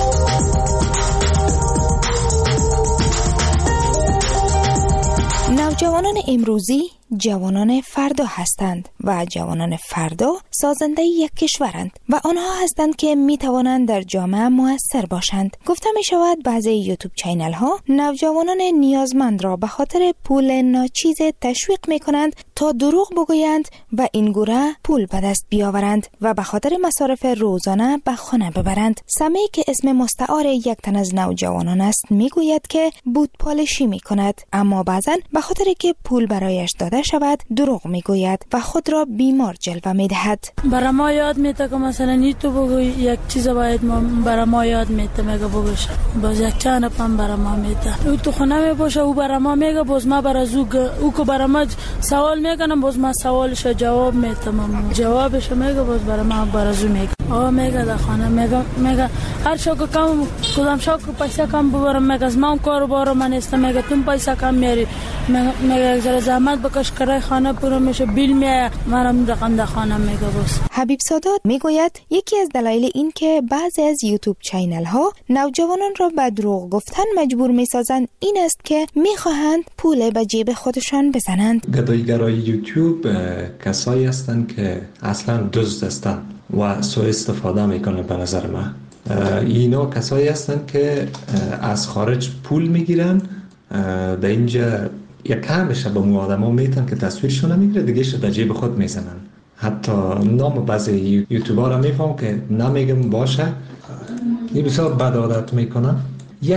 نوجوانان امروزی جوانان فردا هستند و جوانان فردا سازنده یک کشورند و آنها هستند که می توانند در جامعه مؤثر باشند. گفته می شود بعضی یوتیوب چینل ها نوجوانان نیازمند را به خاطر پول ناچیز تشویق می کنند تا دروغ بگویند و این گونه پول به دست بیاورند و به خاطر مصارف روزانه به خانه ببرند. سمی که اسم مستعار یک تن از نوجوانان است می گوید که بود پالشی می کند، اما بعضا به خاطر که پول برایش داده شود دروغ میگوید و خود را بیمار جلوه میدهد. برای ما یاد میده که مثلا نی تو بگوی یک چیز باید ما برای ما یاد میده میگه بگوش باز یک چند پم برای ما میده او تو خونه میباشه او برای ما میگه باز ما برای او که برای ما سوال میکنم باز ما سوالش جواب میدم جوابش میگه باز برای ما برای زو میگه میگه در خانه میگه هر شو که کم کدام شو که پیسه کم ببرم میگه از من کار بارم من است میگه تو پیسه کم میاری میگه زر زحمت بکش کرای خانه پورا میشه بیل میاد منم در خانه میگه باز. حبیب سادات میگوید یکی از دلایل این که بعضی از یوتیوب چینل ها نوجوانان را به دروغ گفتن مجبور میسازند این است که میخواهند پول به جیب خودشان بزنند. گدایی‌گرای یوتیوب کسایی هستند که اصلا دزد هستند و سوء استفاده میکنه. به نظر من اینا کسایی هستند که از خارج پول میگیرن در اینجا یک کمش به مو آدم ها میتن که تصویرشون نمیگیره دیگه شد در جیب خود میزنن. حتی نام بعضی یوتیوبر را میفهم که نمیگم باشه این بسیار بد عادت میکنن. یک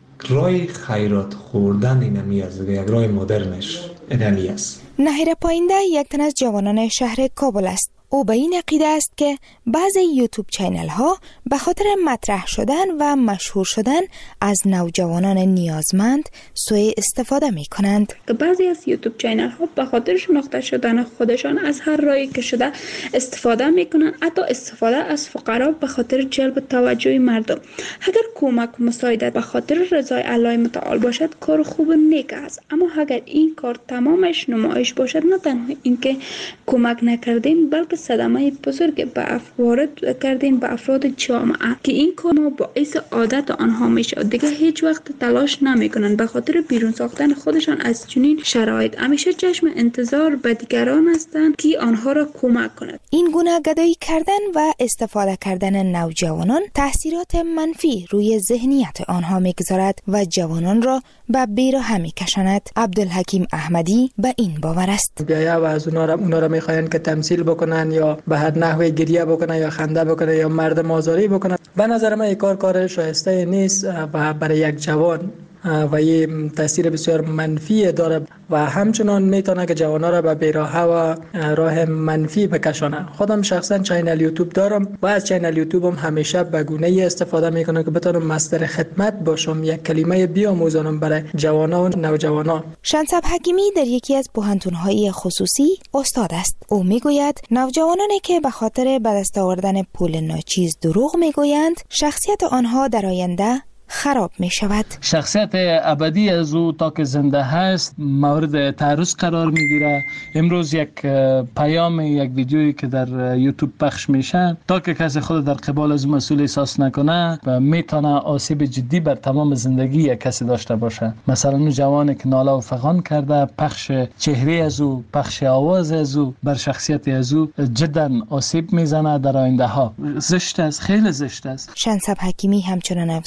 رای خیرات خوردن اینمی است، یک رای مدرنش اینمی است. نهیر پاینده یک تن از جوانان شهر کابل است. او به این عقیده است که بعضی یوتیوب چینل ها به خاطر مطرح شدن و مشهور شدن از نوجوانان نیازمند سوء استفاده می کنند. بعضی از یوتیوب چینل ها به خاطر شناخته شدن خودشان از هر راهی که شده استفاده می کنند، حتی استفاده از فقرا به خاطر جلب توجه مردم. اگر کمک و مساعدت به خاطر رضای الله متعال باشد کار خوب نیک است، اما اگر این کار تمامش نمایش باشد نه تنها اینکه کمک نکردیم بلکه صدمه بزرگ به وارد کردین به افراد جامعه که این کار باعث عادت آنها میشه. دیگه هیچ وقت تلاش نمیکنن به خاطر بیرون ساختن خودشان از چنین شرایط. همیشه چشم انتظار به دیگران هستند که آنها را کمک کنند. این گونه گدایی کردن و استفاده کردن نوجوانان تاثیرات منفی روی ذهنیت آنها میگذارد و جوانان را به بیراه میکشاند. عبدالحکیم احمدی به این باور است. بیایا و از اونا را میخواین که تمثیل بکنن یا به هر نحوی گریه بکنن یا خنده بکنن یا مردم آزاری بکنن. به نظر من این کار شایسته نیست و برای یک جوان و یه تاثیر بسیار منفی داره و همچنان میتونه که جوانا را به بیراهه و راه منفی بکشانه. خودم شخصا چینل یوتیوب دارم و از چینل یوتیوبم همیشه به گونه استفاده میکنم که بتونم مصدر خدمت باشم، یک کلمه بیاموزانم برای جوانا و نوجوانا. شنصب حکیمی در یکی از پوهنتون‌های خصوصی استاد است. او میگوید نوجوانانی که به خاطر به دست آوردن پول ناچیز دروغ میگویند شخصیت آنها در آینده خراب می شود. شخصیت ابدی از او تا که زنده هست مورد تعرض قرار می گیره. امروز یک پیام، یک ویدیویی که در یوتیوب پخش میشه تا که کسی خود در قبال از مسئول احساس نکنه و میتونه آسیب جدی بر تمام زندگی یک کسی داشته باشه. مثلا اون جوانی که ناله و فغان کرده، پخش چهره از او، پخش آواز از او بر شخصیت از او جدا آسیب میزنه در آینده ها. زشت است، خیلی زشت است. شنصب حکیمی همچنان افزود در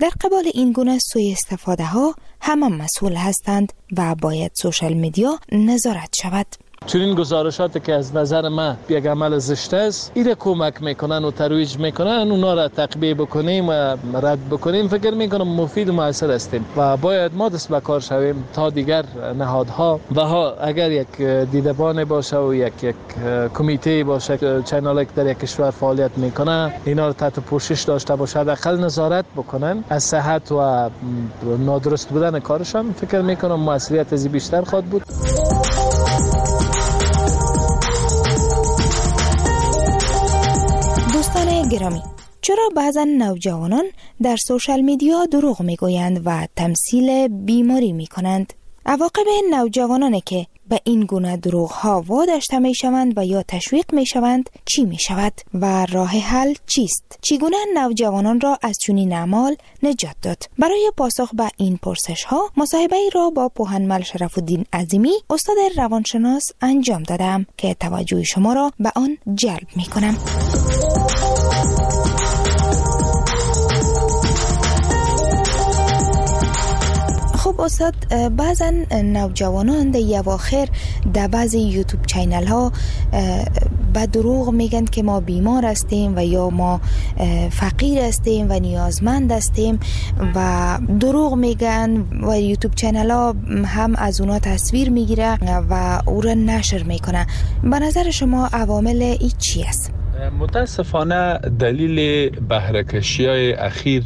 در قبال این گونه سوء استفاده ها همه مسئول هستند و باید سوشال میدیا نظارت شود. چون این گزارشاتی که از نظر من یک عمل زشت است، ایره کمک میکنن و ترویج میکنن، اونا را تقبیه بکنیم و رد بکنیم، فکر میکنم مفید و موثر هستیم و باید ما دست به کار شویم تا دیگر نهادها و اگر یک دیدبان باشه و یک کمیته باشه، چنل که در یک کشور فعالیت میکنه، اینا رو تحت پوشش داشته باشه، حداقل نظارت بکنن از صحت و نادرست بودن کارشان، فکر میکنم موثریت از بیشتر خواهد بود. گرامی، چرا بعضا نوجوانان در سوشال میدیا دروغ میگویند و تمثیل بیماری میکنند؟ عواقب نوجوانانی که به این گونه دروغ ها واداشته میشوند و یا تشویق میشوند چی میشود و راه حل چیست؟ چگونه نوجوانان را از چنین اعمال نجات داد؟ برای پاسخ به این پرسش ها مصاحبه ای را با پوهنمل شرف الدین عظیمی، استاد روانشناس انجام دادم که توجه شما را به آن جلب میکنم. خب استاد، بعضا نوجوانان در اواخر در بعضی یوتیوب چینل ها به دروغ میگن که ما بیمار هستیم و یا ما فقیر هستیم و نیازمند هستیم و دروغ میگن و یوتیوب چینل ها هم از اونا تصویر میگیره و او را نشر میکنه. به نظر شما عوامل این چی است؟ متاسفانه دلیل بهره‌کشی های اخیر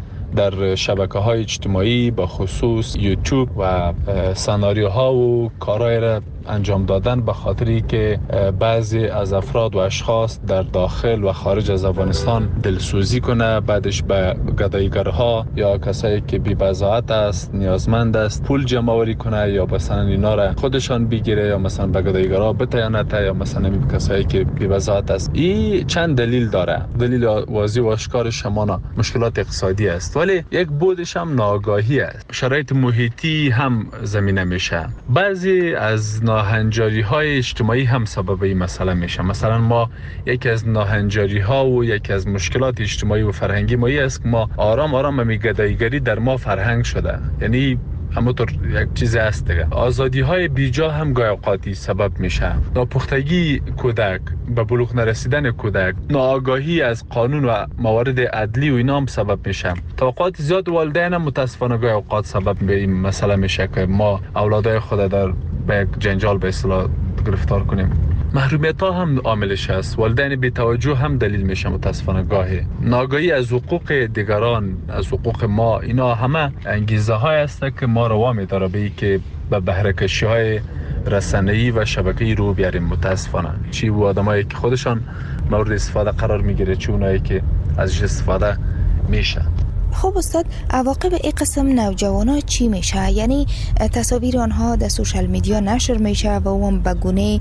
در شبکه‌های اجتماعی با خصوص یوتیوب و سناریوها و کارهای را انجام دادن به خاطری که بعضی از افراد و اشخاص در داخل و خارج از افغانستان دلسوزی کنه، بعدش به گداییگرها یا کسایی که بی‌بضاعت است، نیازمند است، پول جمع آوری کنه یا مثلا اینا را خودشان بگیره یا مثلا به گداییگرها بتیانت یا مثلا کسایی که بی‌بضاعت است. این چند دلیل داره. دلیل واضح و آشکار شمانا مشکلات اقتصادی است، ولی یک بودش هم ناآگاهی است. شرایط محیطی هم زمینه میشه. بعضی از ناهنجاری های اجتماعی هم سبب این مسئله میشه. مثلا ما یکی از ناهنجاری ها و یکی از مشکلات اجتماعی و فرهنگی ما است که ما آرام آرام گداییگری در ما فرهنگ شده، یعنی همونطور یک چیز هست دیگه. آزادی های بیجا هم گاهی اوقاتی سبب میشه. ناپختگی کودک، به بلوغ نرسیدن کودک، ناآگاهی از قانون و موارد عدلی و اینا هم سبب میشه. تا اوقات زیاد والدین هم متاسفانه گاهی اوقات سبب به این مسئله میشه که ما اولادای خود در به یک جنجال به اصطلاح گرفتار کنیم. محرومیت ها هم عاملش است. والدین بی توجه هم دلیل میشه متاسفانه گاهی. ناآگاهی از حقوق دیگران، از حقوق ما، اینا همه انگیزه های است که ما رو وامی داره به که به بهره‌کشی های رسانه‌ای و شبکه‌ای رو بیاریم. متاسفانه چی و آدمایی که خودشان مورد استفاده قرار میگیره، چی اونایی که ازش استفاده میشه. خب استاد، عواقب این قسم نوجوانا چی میشه؟ یعنی تصاویر آنها در سوشال میدیا نشر میشه و اون به گونه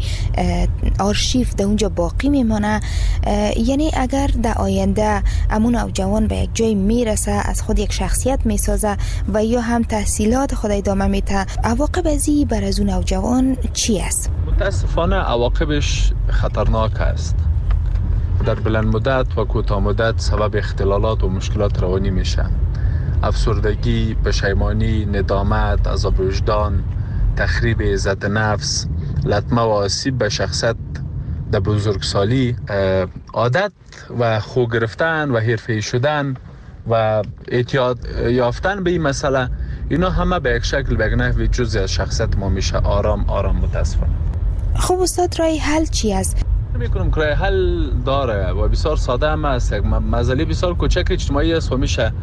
آرشیو در اونجا باقی میمانه. یعنی اگر در آینده امون نوجوان به یک جای میرسه، از خود یک شخصیت میسازه و یا هم تحصیلات خود ادامه میده، عواقب ازی بر از اون نوجوان چی است؟ متاسفانه عواقبش خطرناک است. در بلند مدت و کوتاه مدت سبب اختلالات و مشکلات روانی میشه. افسردگی، پشیمانی، ندامت، عذاب وجدان، تخریب عزت نفس، لطمه و آسیب به شخصیت در بزرگسالی، عادت و خو گرفتن و حرفه‌ای شدن و اعتیاد یافتن به این مسئله، اینا همه به یک شکل به یک نحوی جزئی از شخصیت ما میشه. آرام آرام متاسفانه. خب استاد، رای حل چی است؟ میکنم که رای حل داره و بسیار ساده هم است. یک مسئله بسیار کوچک اجتماعی است و میشه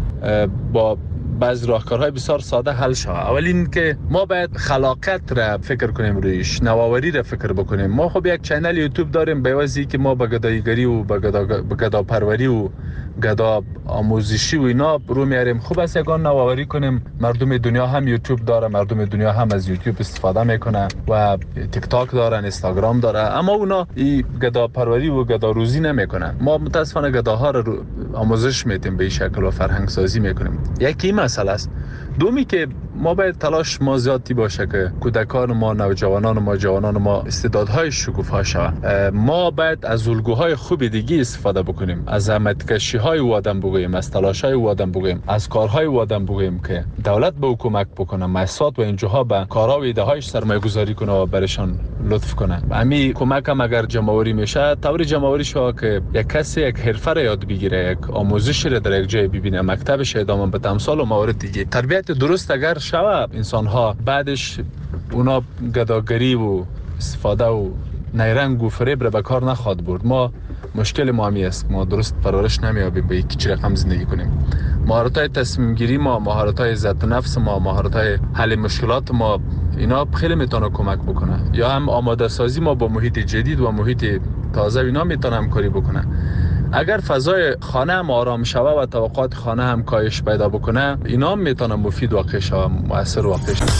با بعضی راهکارهای بسیار ساده حل شود. اول این که ما باید خلاقیت را فکر کنیم، رویش نوآوری را فکر بکنیم. ما خب یک چینل یوتیوب داریم به واسطه که ما به گداییگری و به گدا پروری و گدا آموزشی و اینا رو میاریم. خوب است یگان نوآوری کنیم. مردم دنیا هم یوتیوب داره، مردم دنیا هم از یوتیوب استفاده میکنه و تیک تاک دارن، اینستاگرام داره، اما اونا این گدا پروری و گدا روزی نمیکنن. ما متاسفانه گداها رو آموزش میدیم به این شکل و فرهنگ سازی میکنیم. یکی مسئله است. دومی که ما باید تلاش ما زیادی باشه که کودکان ما، نوجوانان ما، جوانان ما استعدادهای شکوفا شوند. ما باید از الگوهای خوب دیگه استفاده بکنیم، از زحمتکشی‌های او آدم بگوییم، از تلاش‌های او آدم بگوییم، از کارهای او آدم بگوییم که دولت به کمک بکنه، مؤسسات و انجوها به کارها و ایده‌هایش سرمایه‌گذاری کنه و برشان لطف کنه. همین کمک هم اگر جمع‌آوری میشه، طور جمع‌آوری شو که یک کسی یک حرفه را یاد بگیره، یک آموزش را در یک جای ببینه، مکتبش ادامه بده، امثال و موارد دیگه. تربیت درست اگر شوه، انسان‌ها بعدش اونا گداگری و استفاده و نیرنگ و فریب را به کار نخواد برد. ما مشکل ما همی است، ما درست پرورش نمیابیم به یک چه رقم زندگی کنیم. مهارت‌های تصمیم گیری ما، مهارت‌های عزت نفس ما، مهارت‌های حل مشکلات ما، اینا خیلی میتونه کمک بکنه. یا هم آماده سازی ما با محیط جدید و محیط تازه، اینا میتونه همکاری بکنه. اگر فضای خانه هم آرام شوه و توقعات خانه هم کاهش پیدا بکنه، اینا هم میتونه مفید واقع شوه، مؤثر واقع شوه.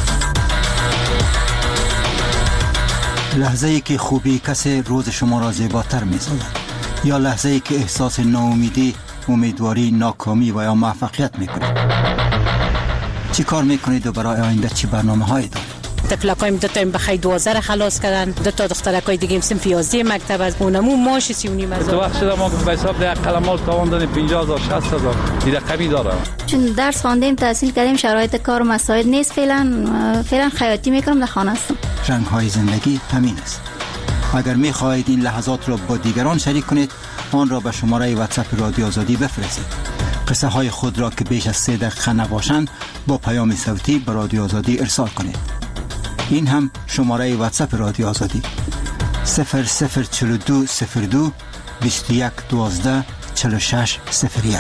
لحظه‌ای که خوبی کسی روز شما را زیباتر می‌سازد، یا لحظه‌ای که احساس ناامیدی، امیدواری، ناکامی و یا موفقیت می‌کنید. چی کار می‌کنید و برای آینده چی برنامه‌هایی دارید؟ تفلکایم دو تا بخای 12 خلاص کردن، دو تا دخترکای دیگه صنف 11 مکتب از اونمو ماش 39,000. تو وقت شده ما به حساب ده قلمال تاوان دادیم 50,000 60,000 این رقمی داره. چون درس خواندیم، تحصیل کردیم، شرایط کار مساعد نیست، فعلا خیاطی میکنم، در خانه هستم. رنگ‌های زندگی همین است. اگر می‌خواهید این لحظات را با دیگران شریک کنید، آن را به شماره واتساپ رادیو آزادی بفرستید. قصه های خود را که بیش از 3 دقیقه نباشند با پیام صوتی به رادیو آزادی ارسال کنید. این هم شماره واتساپ رادیو آزادی 004202 21 12 46 01.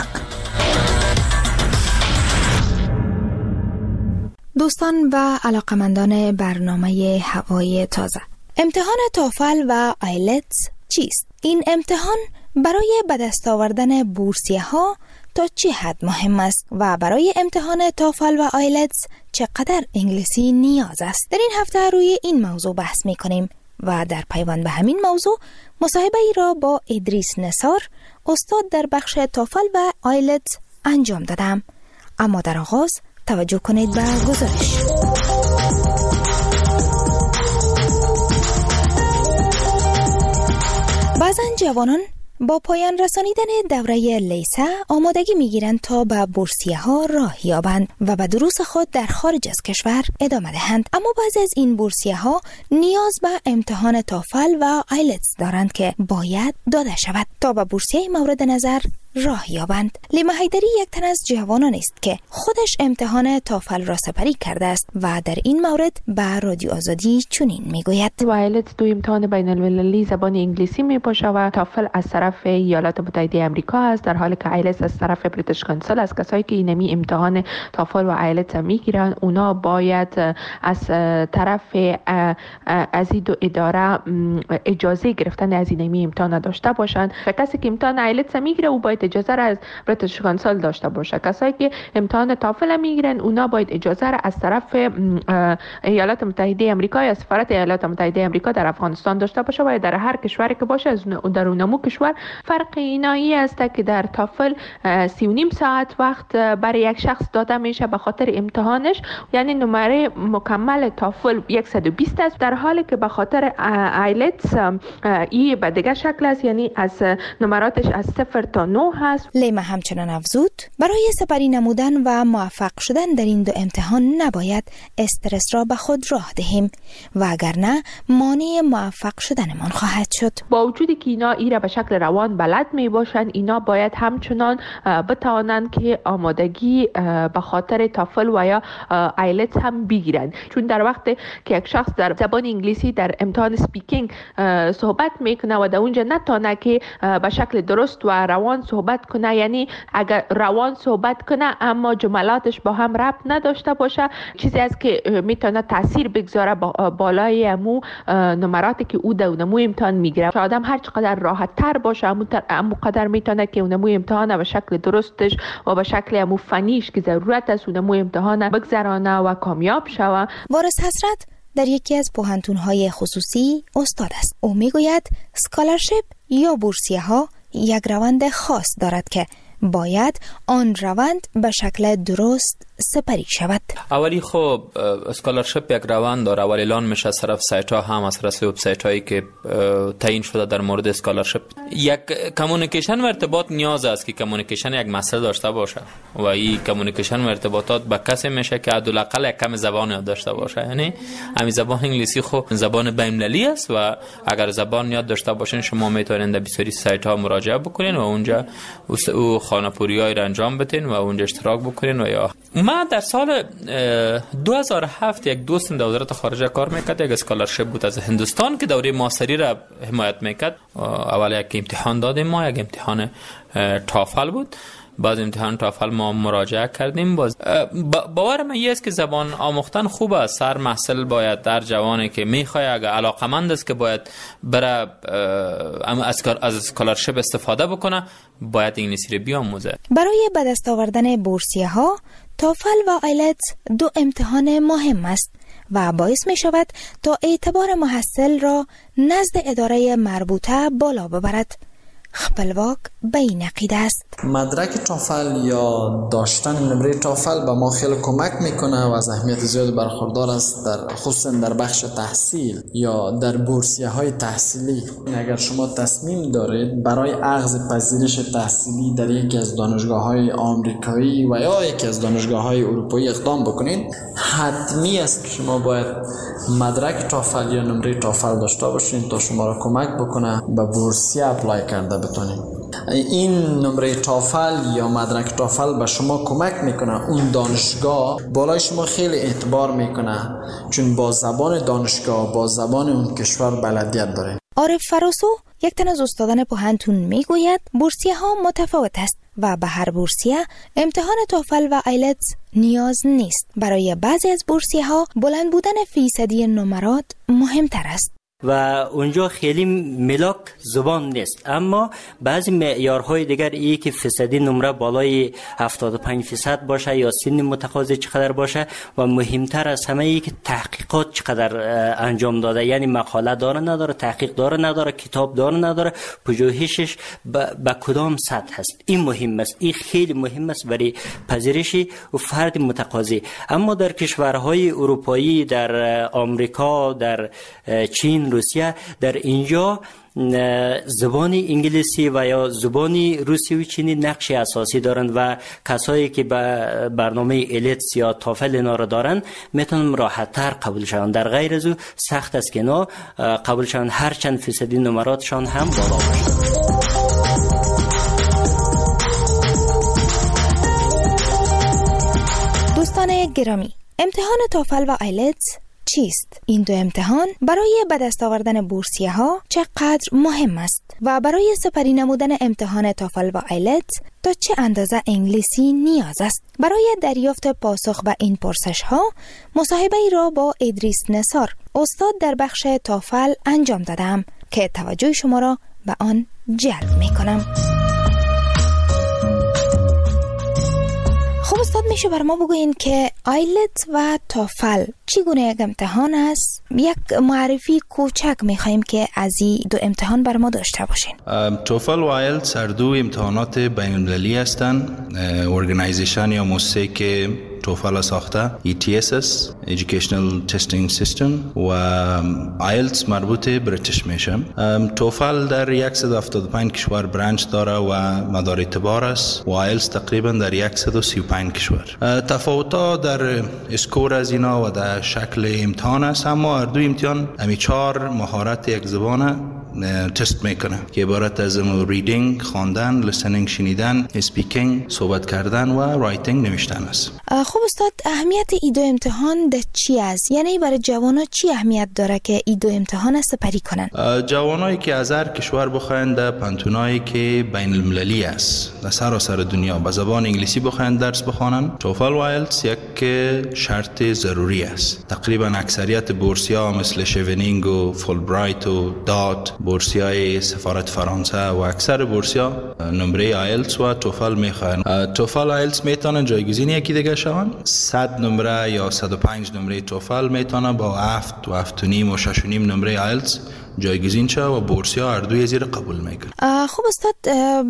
دوستان و علاقمندان برنامه هوای تازه، امتحان توفل و آیلتس چیست؟ این امتحان برای به دست آوردن بورسیه ها تا چه حد مهم است و برای امتحان توفل و آیلتس چقدر انگلیسی نیاز است؟ در این هفته روی این موضوع بحث می کنیم و در پیوند به همین موضوع مصاحبه ای را با ادریس نثار، استاد در بخش توفل و آیلتس انجام دادم. اما در آغاز توجه کنید به گزارش. بعضن جوانان با پایان رسانیدن دوره لیسه آمادگی میگیرند تا به بورسیه ها راه یابند و به دروس خود در خارج از کشور ادامه دهند. اما بعضی از این بورسیه ها نیاز به امتحان توفل و آیلتس دارند که باید داده شود تا به بورسیه مورد نظر راه یابند. لیما حیدری یک تن از جوانان است که خودش امتحان توفل را سپری کرده است و در این مورد به رادیو آزادی چنین میگوید: آیلتس دو امتحان بین المللی زبان انگلیسی میباشه و توفل از طرف ایالات متحده آمریکا است، در حالی که آیلتس از طرف بریتیش کانسل است. کسایی که اینمی امتحان توفل و آیلتس میگیرن اونا باید از طرف از این دو اداره اجازه گرفتن از اینمی امتحان داشته باشند. کسی که امتحان آیلتس میگیره او باید اجازه را از بریتیش کانسل داشته باشه. کسایی که امتحان توفل میگیرن اونا باید اجازه را از طرف ایالات متحده آمریکا یا سفارت ایالات متحده آمریکا در افغانستان داشته باشه و در هر کشوری که باشه در اونمو کشور. فرق اینایی است که در توفل 3.5 ساعت وقت برای یک شخص داده میشه به خاطر امتحانش، یعنی نمره مکمل توفل 120 است، در حالی که به خاطر آیلتس ای به دیگه شکل است، یعنی از نمراتش از 0 تا 9 هست. لیما همچنان افزود برای سپری نمودن و موفق شدن در این دو امتحان نباید استرس را به خود راه دهیم و اگر نه مانع موفق شدنمان خواهد شد. با وجودی که اینا را به شکل روان بلد می باشند، اینا باید همچنان بتوانند که آمادگی به خاطر توفل و یا آیلتس هم بگیرند، چون در وقت که یک شخص در زبان انگلیسی در امتحان سپیکینگ صحبت میکنه و در اونجا نتونه که به شکل درست و روان صحبت کنه، یعنی اگر روان صحبت کنه اما جملاتش با هم ربط نداشته باشه، چیزی است که میتونه تاثیر بگذاره بالای امو نمراتی که او در اونمو امتحان میگیره. آدم هر چقدر راحت تر باشه امو قدر میتونه که اونمو امتحان به شکل درستش و به شکل امو فنیش که ضرورت است اونمو امتحان بگذرانه و کامیاب شوه. وارث حسرت در یکی از پوهنتون‌های خصوصی استاد است. او میگوید اسکالرشیپ یا بورسیه ها یک روند خاص دارد که باید آن روند به شکل درست سپری شود. اولی خب اسکالرشپ یک روند داره. اول اعلان میشه از طرف سایت ها هم، از طرف وبسایت هایی که تعیین شده در مورد اسکالرشپ. یک کمیونیکیشن و ارتباط نیاز است که کمیونیکیشن یک مسئله داشته باشه و این کمیونیکیشن و ارتباطات با کسی میشه که حداقل یک کم زبان یاد داشته باشه. یعنی همین زبان انگلیسی خب زبان بین‌المللی است و اگر زبان یاد داشته باشین شما میتونید در بسیاری سایت ها مراجعه بکنین و اونجا او خانه‌پوری‌های را انجام بدین و اونجا اشتراک بکنین. و یا من در سال 2007 یک دوستم در وزارت خارجه کار میکرد، یک اسکالرشپ بود از هندوستان که دوره ماستری را حمایت میکرد. اول یک امتحان دادیم ما، یک امتحان تافل بود. بعد امتحان تافل ما مراجعه کردیم. باور من است که زبان آموختن خوب است. هر محصل باید، در جوانی که میخواد اگر علاقمند است که باید برای از اسکالرشپ استفاده بکنه، باید انگلیسی رو بیاموزه. برای به دست آوردن بورسیه ها تافل و آیلتس دو امتحان مهم است و باعث می شود تا اعتبار محصل را نزد اداره مربوطه بالا ببرد. خپلواک به این عقیده است. مدرک تافل یا داشتن نمره تافل به ما خیلی کمک میکنه و از اهمیت زیاد برخوردار است، خصوصا در بخش تحصیل یا در بورسیه های تحصیلی. اگر شما تصمیم دارید برای اخذ پذیرش تحصیلی در یکی از دانشگاه های آمریکایی و یا یکی از دانشگاه های اروپایی اقدام بکنید، حتمی است که شما باید مدرک تافل یا نمره تافل داشته باشین تا شما را کمک بکنه به بورسیه اپلای کرده بتونید. این نمره تافل یا مدرک تافل به شما کمک میکنه اون دانشگاه بالای شما خیلی اعتبار میکنه، چون با زبان دانشگاه، با زبان اون کشور بلدیت داره. عارف فراسو، یک تن از استادان پوهنتون میگوید بورسیه ها متفاوت است و به هر بورسیه امتحان تافل و آیلتس نیاز نیست. برای بعضی از بورسیه ها بلند بودن فیصدی نمرات مهمتر است و اونجا خیلی ملاک زبان نیست، اما بعضی معیارهای دیگر ای که فیصدی نمره بالای 75% باشه یا سن متقاضی چقدر باشه و مهمتر از همه ای که تحقیقات چقدر انجام داده، یعنی مقاله داره نداره، تحقیق داره نداره، کتاب داره نداره، پژوهشش به کدام سطح هست. این مهم است، این خیلی مهم است برای پذیرش و فرد متقاضی. اما در کشورهای اروپایی، در آمریکا، در چین، روسیه، در اینجا زبان انگلیسی و یا زبان روسی و چینی نقش اساسی دارند و کسایی که به برنامه ایلتس یا تافل اینا را دارند میتونن راحت تر قبول شوند. در غیر از او سخت است که اینا قبول شوند، هر چند فیصدی نمراتشان هم بالا باشه. دوستان گرامی، امتحان تافل و آیلتس چیست؟ این دو امتحان برای به دست آوردن بورسیه ها چقدر مهم است و برای سپری نمودن امتحان تافل و آیلتس تا چه اندازه انگلیسی نیاز است؟ برای دریافت پاسخ به این پرسش ها مصاحبه ای را با ادریس نثار، استاد در بخش تافل انجام دادم که توجه شما را به آن جلب می کنم. خب استاد، میشه بر ما بگوین که آیلتس و تافل چگونه یک امتحان است؟ یک معرفی کوچک میخواییم که از این دو امتحان بر ما داشته باشین. توفل و آیلتس هر دو امتحانات بین المللی هستند. ارگانایزیشن یا مؤسسه که توفل ساخته ETSS Educational Testing System و آیلتس مربوط بریتیش میشه. توفل در 175 کشور برانچ داره و مدار اعتبار است و آیلتس تقریبا در 135 کشور. تفاوت‌ها در اسکور از اینا و در شکل امتحان است، اما هر دو امتحان همی 4 مهارت یک زبان تست میکنه که عبارت از ریدینگ، خواندن، لیسنینگ شنیدن، اسپیکینگ صحبت کردن و رایتینگ نوشتن است. خب استاد، اهمیت این دو امتحان ده چی است؟ یعنی برای جوانا چی اهمیت داره که این دو امتحان سپری کنن؟ جوانایی که از هر کشور بخواین در پانتونایی که بین المللی است در سراسر دنیا به زبان انگلیسی بخواین درس بخوانن، توفل و آیلتس یک شرط ضروری است. تقریبا اکثریت بورسیا مثل شیونینگ و فولبرایت و دات، بورسیای سفارت فرانسه و اکثر بورسیا نمره آیلتس و توفل میخواین. توفل و آیلتس میتونن جایگزین یکی دیگه شون. 100 نمره یا 105 نمره توفل میتونه با 7 و 7.5 و 6.5 نمره آیلتس جایگزین شه و بورسیا هر دوی زیر قبول میکنه. خب استاد،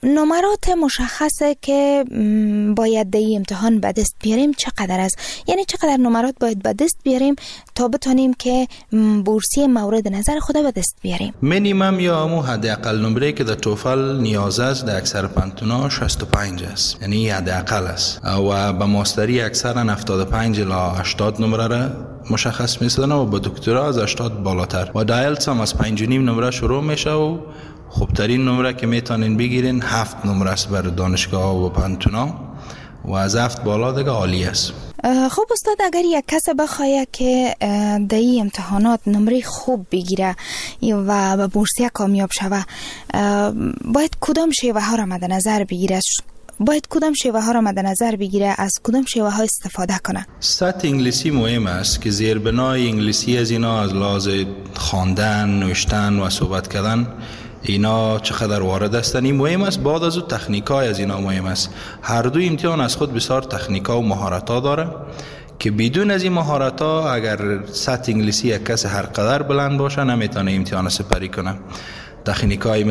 نمرات مشخصه که باید در این امتحان به دست بیاریم چقدر است؟ یعنی چقدر نمرات باید به دست بیاریم تا بتونیم که بورسیه مورد نظر خود به دست بیاریم؟ مینیمم یا همون حداقل نمره که در توفل نیاز است در اکثر پانتونا 65 است، یعنی حداقل است، و به ماستری اکثرا 75 الی 80 نمره را مشخص می‌سازن و با دکترا از 80 بالاتر، و دایلتس هم از 5.5 نمره شروع میشه و خوبترین نمره که میتونین بگیرین 7 نمره است بر دانشگاه و پانتونا، و از 7 بالا دیگه عالی است. خب استاد، اگر یک کس بخواه که در این امتحانات نمره خوب بگیره و به بورسیه کامیاب شوه، باید کدام شیوه ها را مد نظر بگیره؟ از کدام شیوه ها استفاده کنه؟ سطح انگلیسی مهم است که زیربنای انگلیسی از اینا از لحاظ خواندن، نوشتن و صحبت کردن اینا چقدر وارد هستن این مهم است. بعد از اون تکنیکای از اینا مهم است. هر دو امتحان از خود بسیار تکنیکا و مهارت‌ها داره که بدون از این مهارت‌ها اگر سطح انگلیسی یک کس هر قدر بلند باشه نمیتونه امتحان سپری کنه. تکنیکای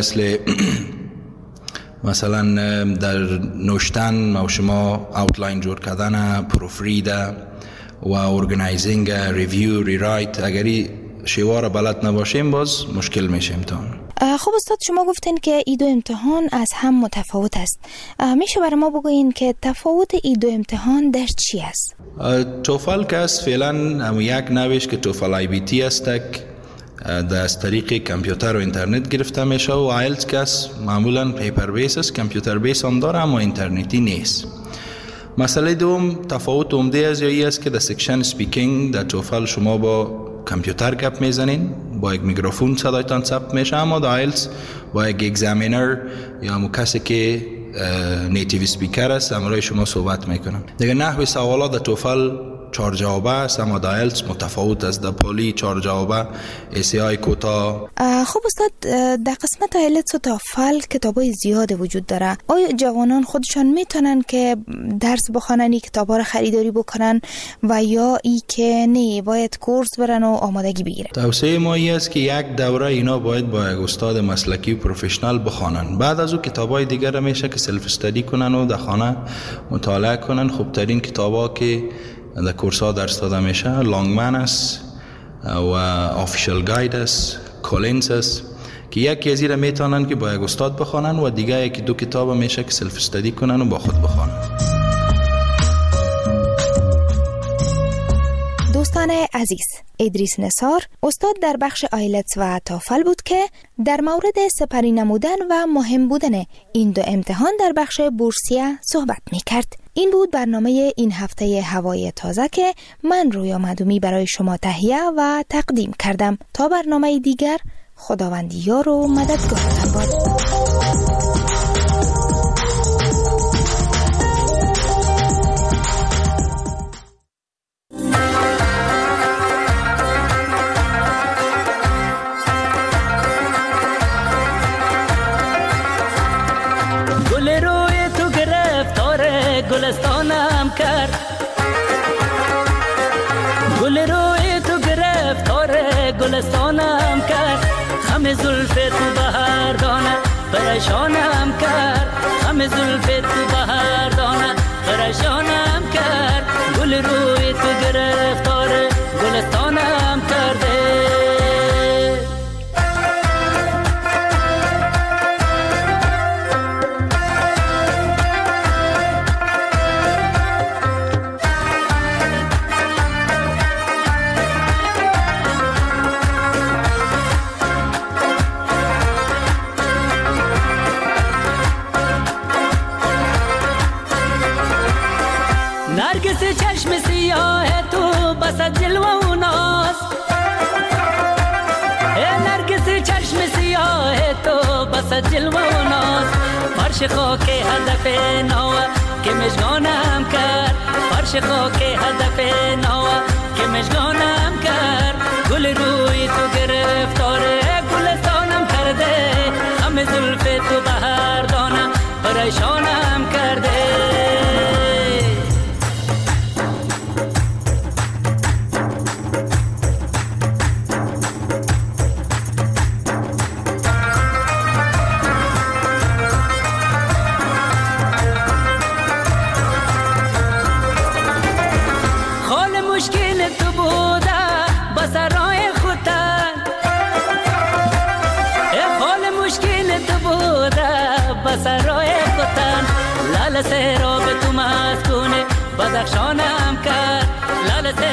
مثلا در نوشتن و شما اوتلاین جور کردن، پروفرید و ارگنایزینگ، ریویو، ریرایت، اگری شیوه را بلد نباشیم باز مشکل میشه امتحان. خب استاد، شما گفتین که این دو امتحان از هم متفاوت است. میشه برای ما بگوین که تفاوت این دو امتحان در چی است؟ توفل که است فعلا هم یک نوش که توفل آی بی تی است در از طریق کامپیوتر و اینترنت گرفته میشه، و آیلتس که است معمولا پیپر بیس است، کامپیوتر بیس هم داره اما اینترنتی نیست. مسئله دوم تفاوت عمده از یایی است که در سکشن سپیکینگ در توفل شما با کامپیوتر گپ میزنین، با یک میکروفون صدایتان ثبت میشه، اما در آیلتس با یک اگزامینر یا همون کسی که نیتیو سپیکر است همراه شما صحبت میکنن. دیگه نحوی سوالات در توفل 4 جوابه است، اما در آیلتس متفاوت است. در پولی 4 جوابه، ایسی‌آی کوتا. خب استاد، در قسمت آیلتس و توفل کتابای زیاد وجود داره. آیا جوانان خودشان میتونن که درس بخونن، این کتابا رو خریداری بکنن، و یا ای که نه باید کورس برن و آمادگی بگیرن؟ توصیه ما این است که یک دوره اینا باید با یک استاد مسلکی و پروفشنال بخونن. بعد از اون کتابای دیگر رو میشه که سلف استادی کنن و در خانه مطالعه کنن. خوبترین کتابا که در کورس ها درس داده میشه لانگمن است و آفیشال گاید است، کولینز است، که یکی از این میتونن که با یک استاد بخونن و دیگه یکی دو کتاب میشه که سلف استادی کنن و با خود بخونن. دوستان عزیز، ادریس نثار استاد در بخش آیلتس و توفل بود که در مورد سپری نمودن و مهم بودن این دو امتحان در بخش بورسیه صحبت میکرد. این بود برنامه این هفته هوای تازه که من رویا معدومی برای شما تهیه و تقدیم کردم. تا برنامه دیگر، خداوند یار و مددگارتان باد. گلستانم کرد، گل روی تو گرفتار گلستانم کرد، خم زلف تو بهار دانه پریشانم کرد، خم زلف تو بهار دانه پریشانم کرد، گل روی تو گرفتار گلستانم کرده. نرگس چشم سیاه تو بسد جلوه و ناز، نرگس چشم سیاه تو بسد جلوه و ناز، فرش خاک هدف نوه که مشگانم کرد، فرش خاک هدف نوه که مشگانم کرد، گل روی تو گرفتاره گلستانم کرده، خم زلف تو بهار دانم پریشانم کرده. لال سیراب تو مسکونه بدخشانم کرد لال